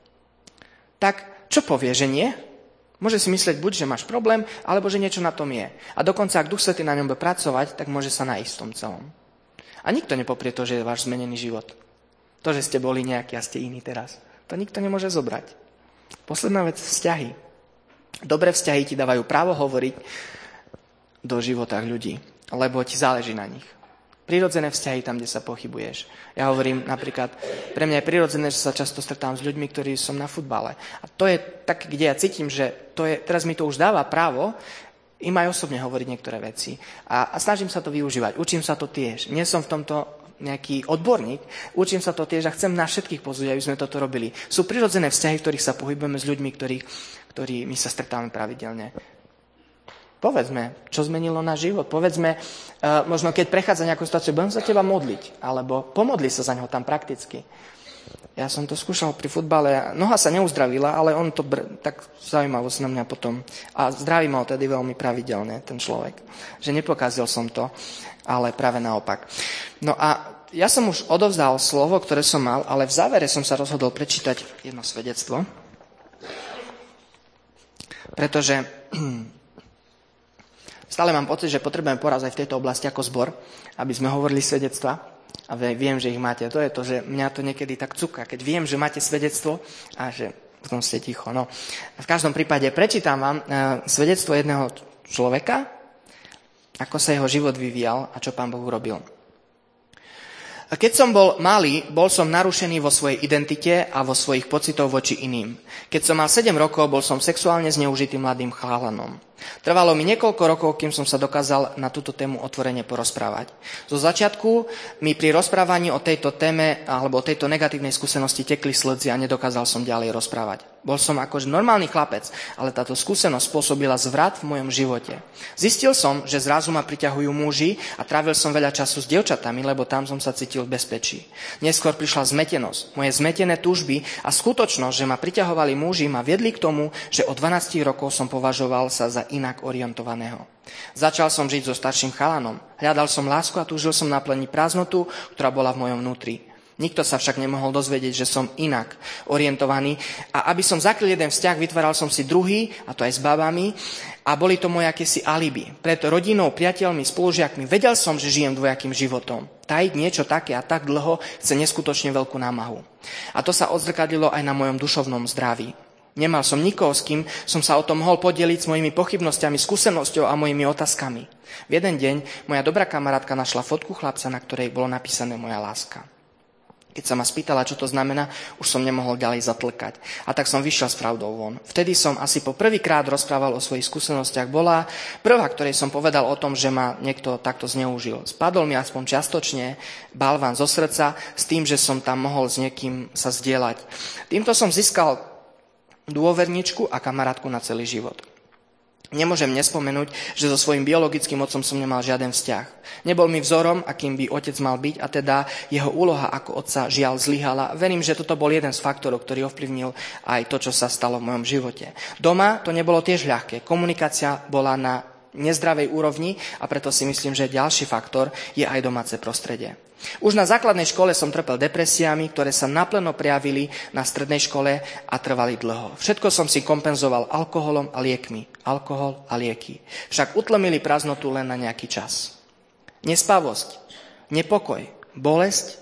tak čo povie, že nie? Môže si myslieť buď, že máš problém, alebo že niečo na tom je. A dokonca, ak Duch Svätý na ňom bude pracovať, tak môže sa nájsť v tom celom. A nikto nepoprie to, že je váš zmenený život. To, že ste boli nejakí a ste iní teraz. To nikto nemôže zobrať. Posledná vec, vzťahy. Dobré vzťahy ti dávajú právo hovoriť do života ľudí, lebo ti záleží na nich. Prirodzené vzťahy tam, kde sa pochybuješ. Ja hovorím napríklad, pre mňa je prirodzené, že sa často stretám s ľuďmi, ktorí som na futbale. A to je tak, kde ja cítim, že to je, teraz mi to už dáva právo im aj osobne hovoriť niektoré veci. A, a snažím sa to využívať. Učím sa to tiež. Nie som v tomto nejaký odborník. Učím sa to tiež a chcem nás všetkých pozvať, aby sme toto robili. Sú prirodzené vzťahy, v ktorých sa pohybujeme s ľuďmi, ktorí, ktorí my sa stretávame pravidelne. Povedzme, čo zmenilo náš život. Povedzme, uh, možno keď prechádza nejakú situáciu, budem sa teba modliť. Alebo pomodli sa za ňoho tam prakticky. Ja som to skúšal pri futbale. Noha sa neuzdravila, ale on to br- tak zaujímavo sa na mňa potom. A zdraví mal tedy veľmi pravidelne ten človek. Že nepokázil som to, ale práve naopak. No a ja som už odovzdal slovo, ktoré som mal, ale v závere som sa rozhodol prečítať jedno svedectvo. Pretože stále mám pocit, že potrebujeme poraz aj v tejto oblasti ako zbor, aby sme hovorili svedectva. A viem, že ich máte. To je to, že mňa to niekedy tak cuká, keď viem, že máte svedectvo a že v tom ste ticho. No. V každom prípade prečítam vám svedectvo jedného človeka, ako sa jeho život vyvíjal a čo Pán Boh urobil. Keď som bol malý, bol som narušený vo svojej identite a vo svojich pocitoch voči iným. Keď som mal sedem rokov, bol som sexuálne zneužitý mladým chlalanom. Trvalo mi niekoľko rokov, kým som sa dokázal na túto tému otvorene porozprávať. Zo začiatku mi pri rozprávaní o tejto téme alebo o tejto negatívnej skúsenosti tekli slzy a nedokázal som ďalej rozprávať. Bol som akože normálny chlapec, ale táto skúsenosť spôsobila zvrat v mojom živote. Zistil som, že zrazu ma priťahujú muži a trávil som veľa času s dievčatami, lebo tam som sa cítil v bezpečí. Neskôr prišla zmetenosť. Moje zmetené túžby a skutočnosť, že ma priťahovali muži, ma viedli k tomu, že od dvanástich rokov som považoval sa za inak orientovaného. Začal som žiť so starším chalanom. Hľadal som lásku a túžil som naplniť prázdnotu, ktorá bola v mojom vnútri. Nikto sa však nemohol dozvedieť, že som inak orientovaný. A aby som zakryl jeden vzťah, vytváral som si druhý, a to aj s babami, a boli to moje akési alibi. Pred rodinou, priateľmi, spolužiakmi vedel som, že žijem dvojakým životom. Tajiť niečo také a tak dlho chce neskutočne veľkú námahu. A to sa odzrkadlilo aj na mojom dušovnom zdraví. Nemal som nikoho, s kým som sa o tom mohol podeliť s mojimi pochybnosťami, skúsenosťou a mojimi otázkami. V jeden deň moja dobrá kamarátka našla fotku chlapca, na ktorej bolo napísané moja láska. Keď sa ma spýtala, čo to znamená, už som nemohol ďalej zatlkať. A tak som vyšiel s pravdou von. Vtedy som asi po prvýkrát rozprával o svojich skúsenostiach. Bola prvá, ktorej som povedal o tom, že ma niekto takto zneužil. Spadol mi aspoň čiastočne balván zo srdca s tým, že som tam mohol s niekým sa zdieľať. Týmto som získal dôverničku a kamarátku na celý život. Nemôžem nespomenúť, že so svojím biologickým otcom som nemal žiaden vzťah. Nebol mi vzorom, akým by otec mal byť, a teda jeho úloha ako otca žiaľ zlyhala. Verím, že toto bol jeden z faktorov, ktorý ovplyvnil aj to, čo sa stalo v mojom živote. Doma to nebolo tiež ľahké. Komunikácia bola na nezdravej úrovni a preto si myslím, že ďalší faktor je aj domáce prostredie. Už na základnej škole som trpel depresiami, ktoré sa naplno prejavili na strednej škole a trvali dlho. Všetko som si kompenzoval alkoholom a liekmi. Alkohol a lieky. Však utlmili prázdnotu len na nejaký čas. Nespavosť, nepokoj, bolesť,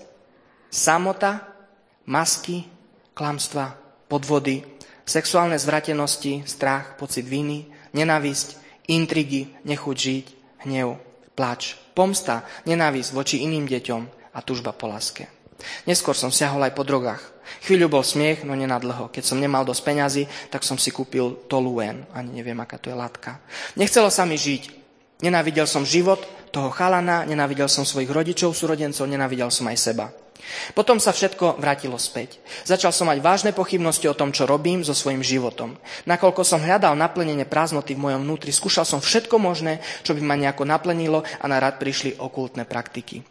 samota, masky, klamstva, podvody, sexuálne zvratenosti, strach, pocit viny, nenávisť, intrigy, nechuť žiť, hnev, plač, pomsta, nenávisť voči iným deťom a túžba po láske. Neskôr som siahol aj po drogách. Chvíľu bol smiech, no nenadlho. Keď som nemal dosť peňazí, tak som si kúpil Toluen. Ani neviem, aká to je látka. Nechcelo sa mi žiť. Nenávidel som život toho chalana, nenávidel som svojich rodičov, súrodencov, nenávidel som aj seba. Potom sa všetko vrátilo späť. Začal som mať vážne pochybnosti o tom, čo robím so svojím životom. Nakoľko som hľadal naplnenie prázdnoty v mojom vnútri, skúšal som všetko možné, čo by ma nejako naplnilo, a na rad prišli okultné praktiky.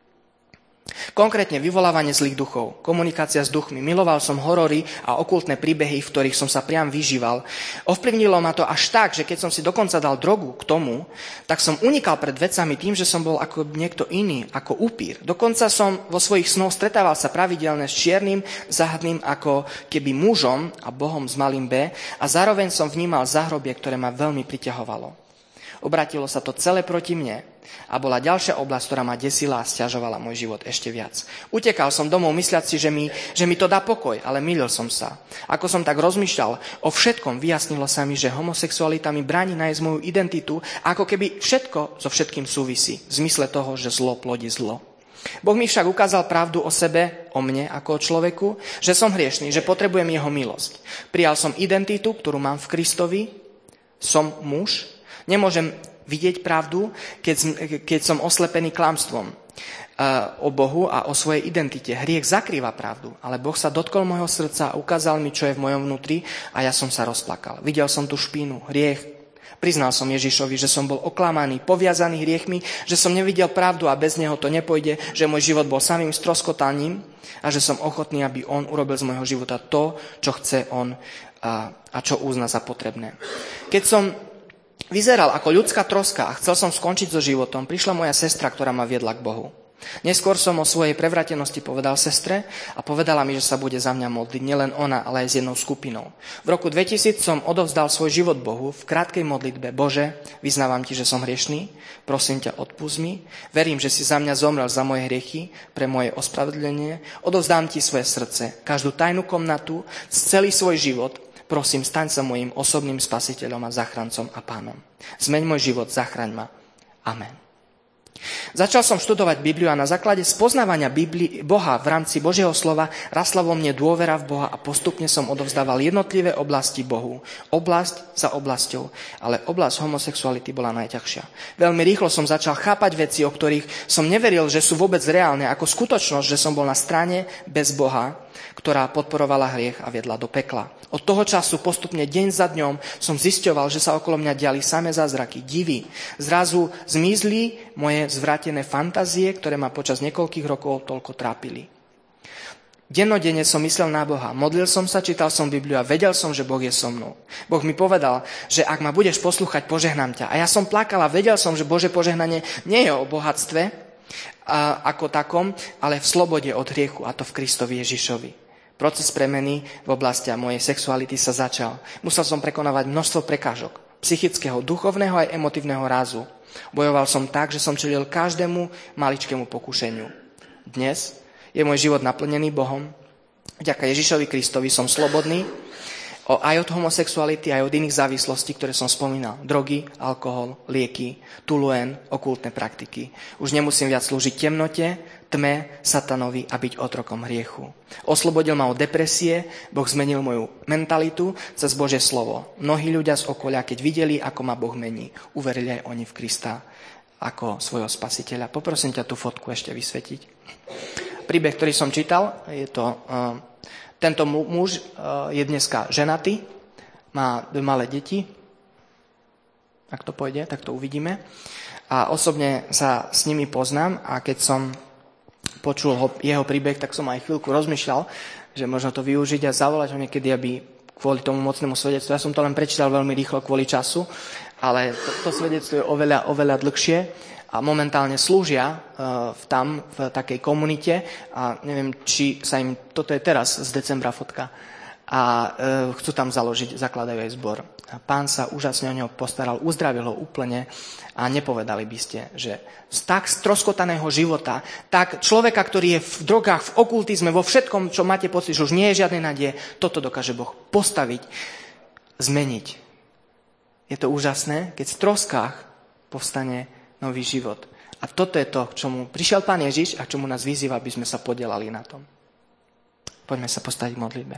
Konkrétne vyvolávanie zlých duchov, komunikácia s duchmi. Miloval som horory a okultné príbehy, v ktorých som sa priam vyžíval. Ovplyvnilo ma to až tak, že keď som si dokonca dal drogu k tomu, tak som unikal pred vecami tým, že som bol ako niekto iný, ako upír. Dokonca som vo svojich snoch stretával sa pravidelne s čiernym, záhadným ako keby mužom a Bohom s malým B, a zároveň som vnímal záhrobie, ktoré ma veľmi priťahovalo. Obratilo sa to celé proti mne a bola ďalšia oblasť, ktorá ma desila a sťažovala môj život ešte viac. Utekal som domov mysliac si, že mi, že mi to dá pokoj, ale mýlil som sa. Ako som tak rozmýšľal o všetkom, vyjasnilo sa mi, že homosexualita mi bráni nájsť moju identitu, ako keby všetko so všetkým súvisí, v zmysle toho, že zlo plodí zlo. Boh mi však ukázal pravdu o sebe, o mne ako o človeku, že som hriešný, že potrebujem jeho milosť. Prijal som identitu, ktorú mám v Kristovi, som muž. Nemôžem vidieť pravdu, keď, keď som oslepený klamstvom o Bohu a o svojej identite. Hriech zakrýva pravdu, ale Boh sa dotkol môjho srdca a ukázal mi, čo je v mojom vnútri, a ja som sa rozplakal. Videl som tú špínu, hriech. Priznal som Ježišovi, že som bol oklamaný, poviazaný hriechmi, že som nevidel pravdu a bez neho to nepôjde, že môj život bol samým stroskotaním a že som ochotný, aby on urobil z môjho života to, čo chce on a, a čo uzná za potrebné. Keď som vyzeral ako ľudská troska a chcel som skončiť so životom, prišla moja sestra, ktorá ma viedla k Bohu. Neskôr som o svojej prevratenosti povedal sestre a povedala mi, že sa bude za mňa modliť, nielen ona, ale aj s jednou skupinou. V roku dvetisíc som odovzdal svoj život Bohu v krátkej modlitbe. Bože, vyznávam ti, že som hriešný, prosím ťa, odpusť mi. Verím, že si za mňa zomrel za moje hriechy, pre moje ospravedlenie. Odovzdám ti svoje srdce, každú tajnú komnatu, celý svoj život. Prosím, staň sa mojím osobným spasiteľom a záchrancom a pánom. Zmeň môj život, zachraň ma. Amen. Začal som študovať Bibliu a na základe spoznávania Bibli- Boha v rámci Božieho slova rastla vo mne dôvera v Boha a postupne som odovzdával jednotlivé oblasti Bohu. Oblasť za oblasťou, ale oblasť homosexuality bola najťažšia. Veľmi rýchlo som začal chápať veci, o ktorých som neveril, že sú vôbec reálne, ako skutočnosť, že som bol na strane bez Boha, ktorá podporovala hriech a viedla do pekla. Od toho času postupne deň za dňom som zisťoval, že sa okolo mňa diali samé zázraky, divy. Zrazu zmizli moje zvrátené fantázie, ktoré ma počas niekoľkých rokov toľko trápili. Dennodenne som myslel na Boha, modlil som sa, čítal som Bibliu a vedel som, že Boh je so mnou. Boh mi povedal, že ak ma budeš poslúchať, požehnám ťa. A ja som plakal a vedel som, že Božie požehnanie nie je o bohatstve a, ako takom, ale v slobode od hriechu, a to v Kristovi Ježišovi. Proces premeny v oblasti mojej sexuality sa začal. Musel som prekonávať množstvo prekážok, psychického, duchovného aj emotívneho rázu. Bojoval som tak, že som čelil každému maličkému pokušeniu. Dnes je môj život naplnený Bohom. Vďaka Ježišovi Kristovi som slobodný aj od homosexuality, aj od iných závislostí, ktoré som spomínal. Drogy, alkohol, lieky, tuluen, okultné praktiky. Už nemusím viac slúžiť temnote, tme, satanovi a byť otrokom hriechu. Oslobodil ma od depresie, Boh zmenil moju mentalitu cez Božie slovo. Mnohí ľudia z okolia, keď videli, ako ma Boh mení, uverili aj oni v Krista ako svojho spasiteľa. Poprosím ťa tú fotku ešte vysvetiť. Príbeh, ktorý som čítal, je to... Uh, tento muž uh, je dneska ženatý, má dve malé deti. Ak to pôjde, tak to uvidíme. A osobne sa s nimi poznám a keď som počul ho, jeho príbeh, tak som aj chvíľku rozmýšľal, že možno to využiť a zavolať ho niekedy, aby kvôli tomu mocnému svedectvu. Ja som to len prečítal veľmi rýchlo kvôli času, ale to, to svedectvo je oveľa, oveľa dlhšie a momentálne slúžia uh, tam v takej komunite a neviem, či sa im, toto je teraz z decembra fotka, a uh, chcú tam založiť, zakladajú aj zbor. A Pán sa úžasne o neho postaral, uzdravil ho úplne a nepovedali by ste, že z tak stroskotaného života, tak človeka, ktorý je v drogách, v okultizme, vo všetkom, čo máte pocit, že už nie je žiadnej nádeje, toto dokáže Boh postaviť, zmeniť. Je to úžasné, keď v troskách povstane nový život. A toto je to, k čomu prišiel Pán Ježiš a čomu nás vyzýva, aby sme sa podielali na tom. Poďme sa postaviť v modlitbe.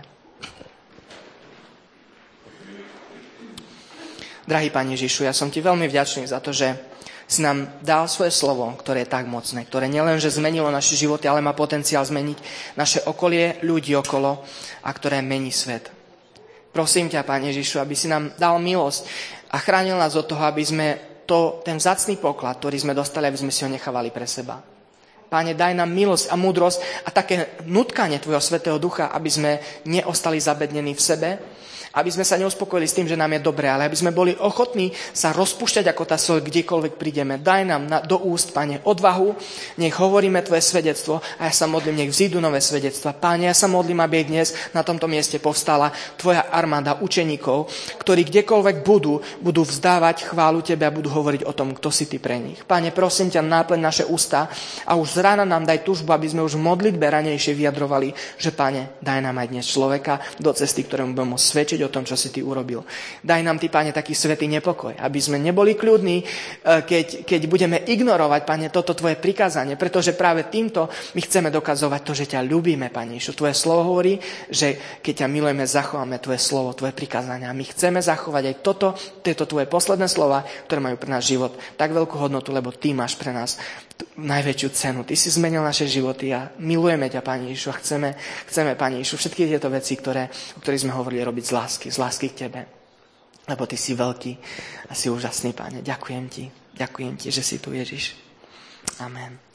Drahý Pán Ježišu, ja som Ti veľmi vďačný za to, že si nám dal svoje slovo, ktoré je tak mocné, ktoré nielenže zmenilo naše životy, ale má potenciál zmeniť naše okolie, ľudí okolo a ktoré mení svet. Prosím ťa, Pán Ježišu, aby si nám dal milosť a chránil nás od toho, aby sme to, ten vzácny poklad, ktorý sme dostali, aby sme si ho nechávali pre seba. Páne, daj nám milosť a múdrosť a také nutkanie Tvojho Svätého Ducha, aby sme neostali zabednení v sebe, aby sme sa neuspokojili s tým, že nám je dobré, ale aby sme boli ochotní sa rozpúšťať ako tá soľ, kdekoľvek prídeme. Daj nám na, do úst, Pane, odvahu, nech hovoríme Tvoje svedectvo a ja sa modlím, nech vzídu nové svedectva. Páne, ja sa modlím, aby dnes na tomto mieste povstala Tvoja armáda učeníkov, ktorí kdekoľvek budú, budú vzdávať chválu Tebe a budú hovoriť o tom, kto si Ty pre nich. Páne, prosím ťa, nápleň naše ústa a už z rána nám daj túžbu, aby sme už v modlitbe ranejšie vyjadrovali, že Pane, daj nám aj dnes človeka do cesty, ktorému budeme môcť svedčiť o tom, čo si Ty urobil. Daj nám Ty, Pane, taký svätý nepokoj, aby sme neboli kľudní, keď, keď budeme ignorovať, Pane, toto Tvoje prikázanie, pretože práve týmto my chceme dokazovať to, že ťa ľúbime, Pane Ježišu. Tvoje slovo hovorí, že keď ťa milujeme, zachováme Tvoje slovo, Tvoje prikázania. My chceme zachovať aj toto, tieto Tvoje posledné slova, ktoré majú pre náš život tak veľkú hodnotu, lebo Ty máš pre nás najväčšiu cenu. Ty si zmenil naše životy a milujeme ťa, Pane Ježišu, a chceme, chceme, Pane Ježišu, všetky tieto veci, ktoré, o ktorých sme hovorili, robiť z lásky, z lásky k Tebe. Lebo Ty si veľký a si úžasný, Pane. Ďakujem Ti. Ďakujem Ti, že si tu, Ježiš. Amen.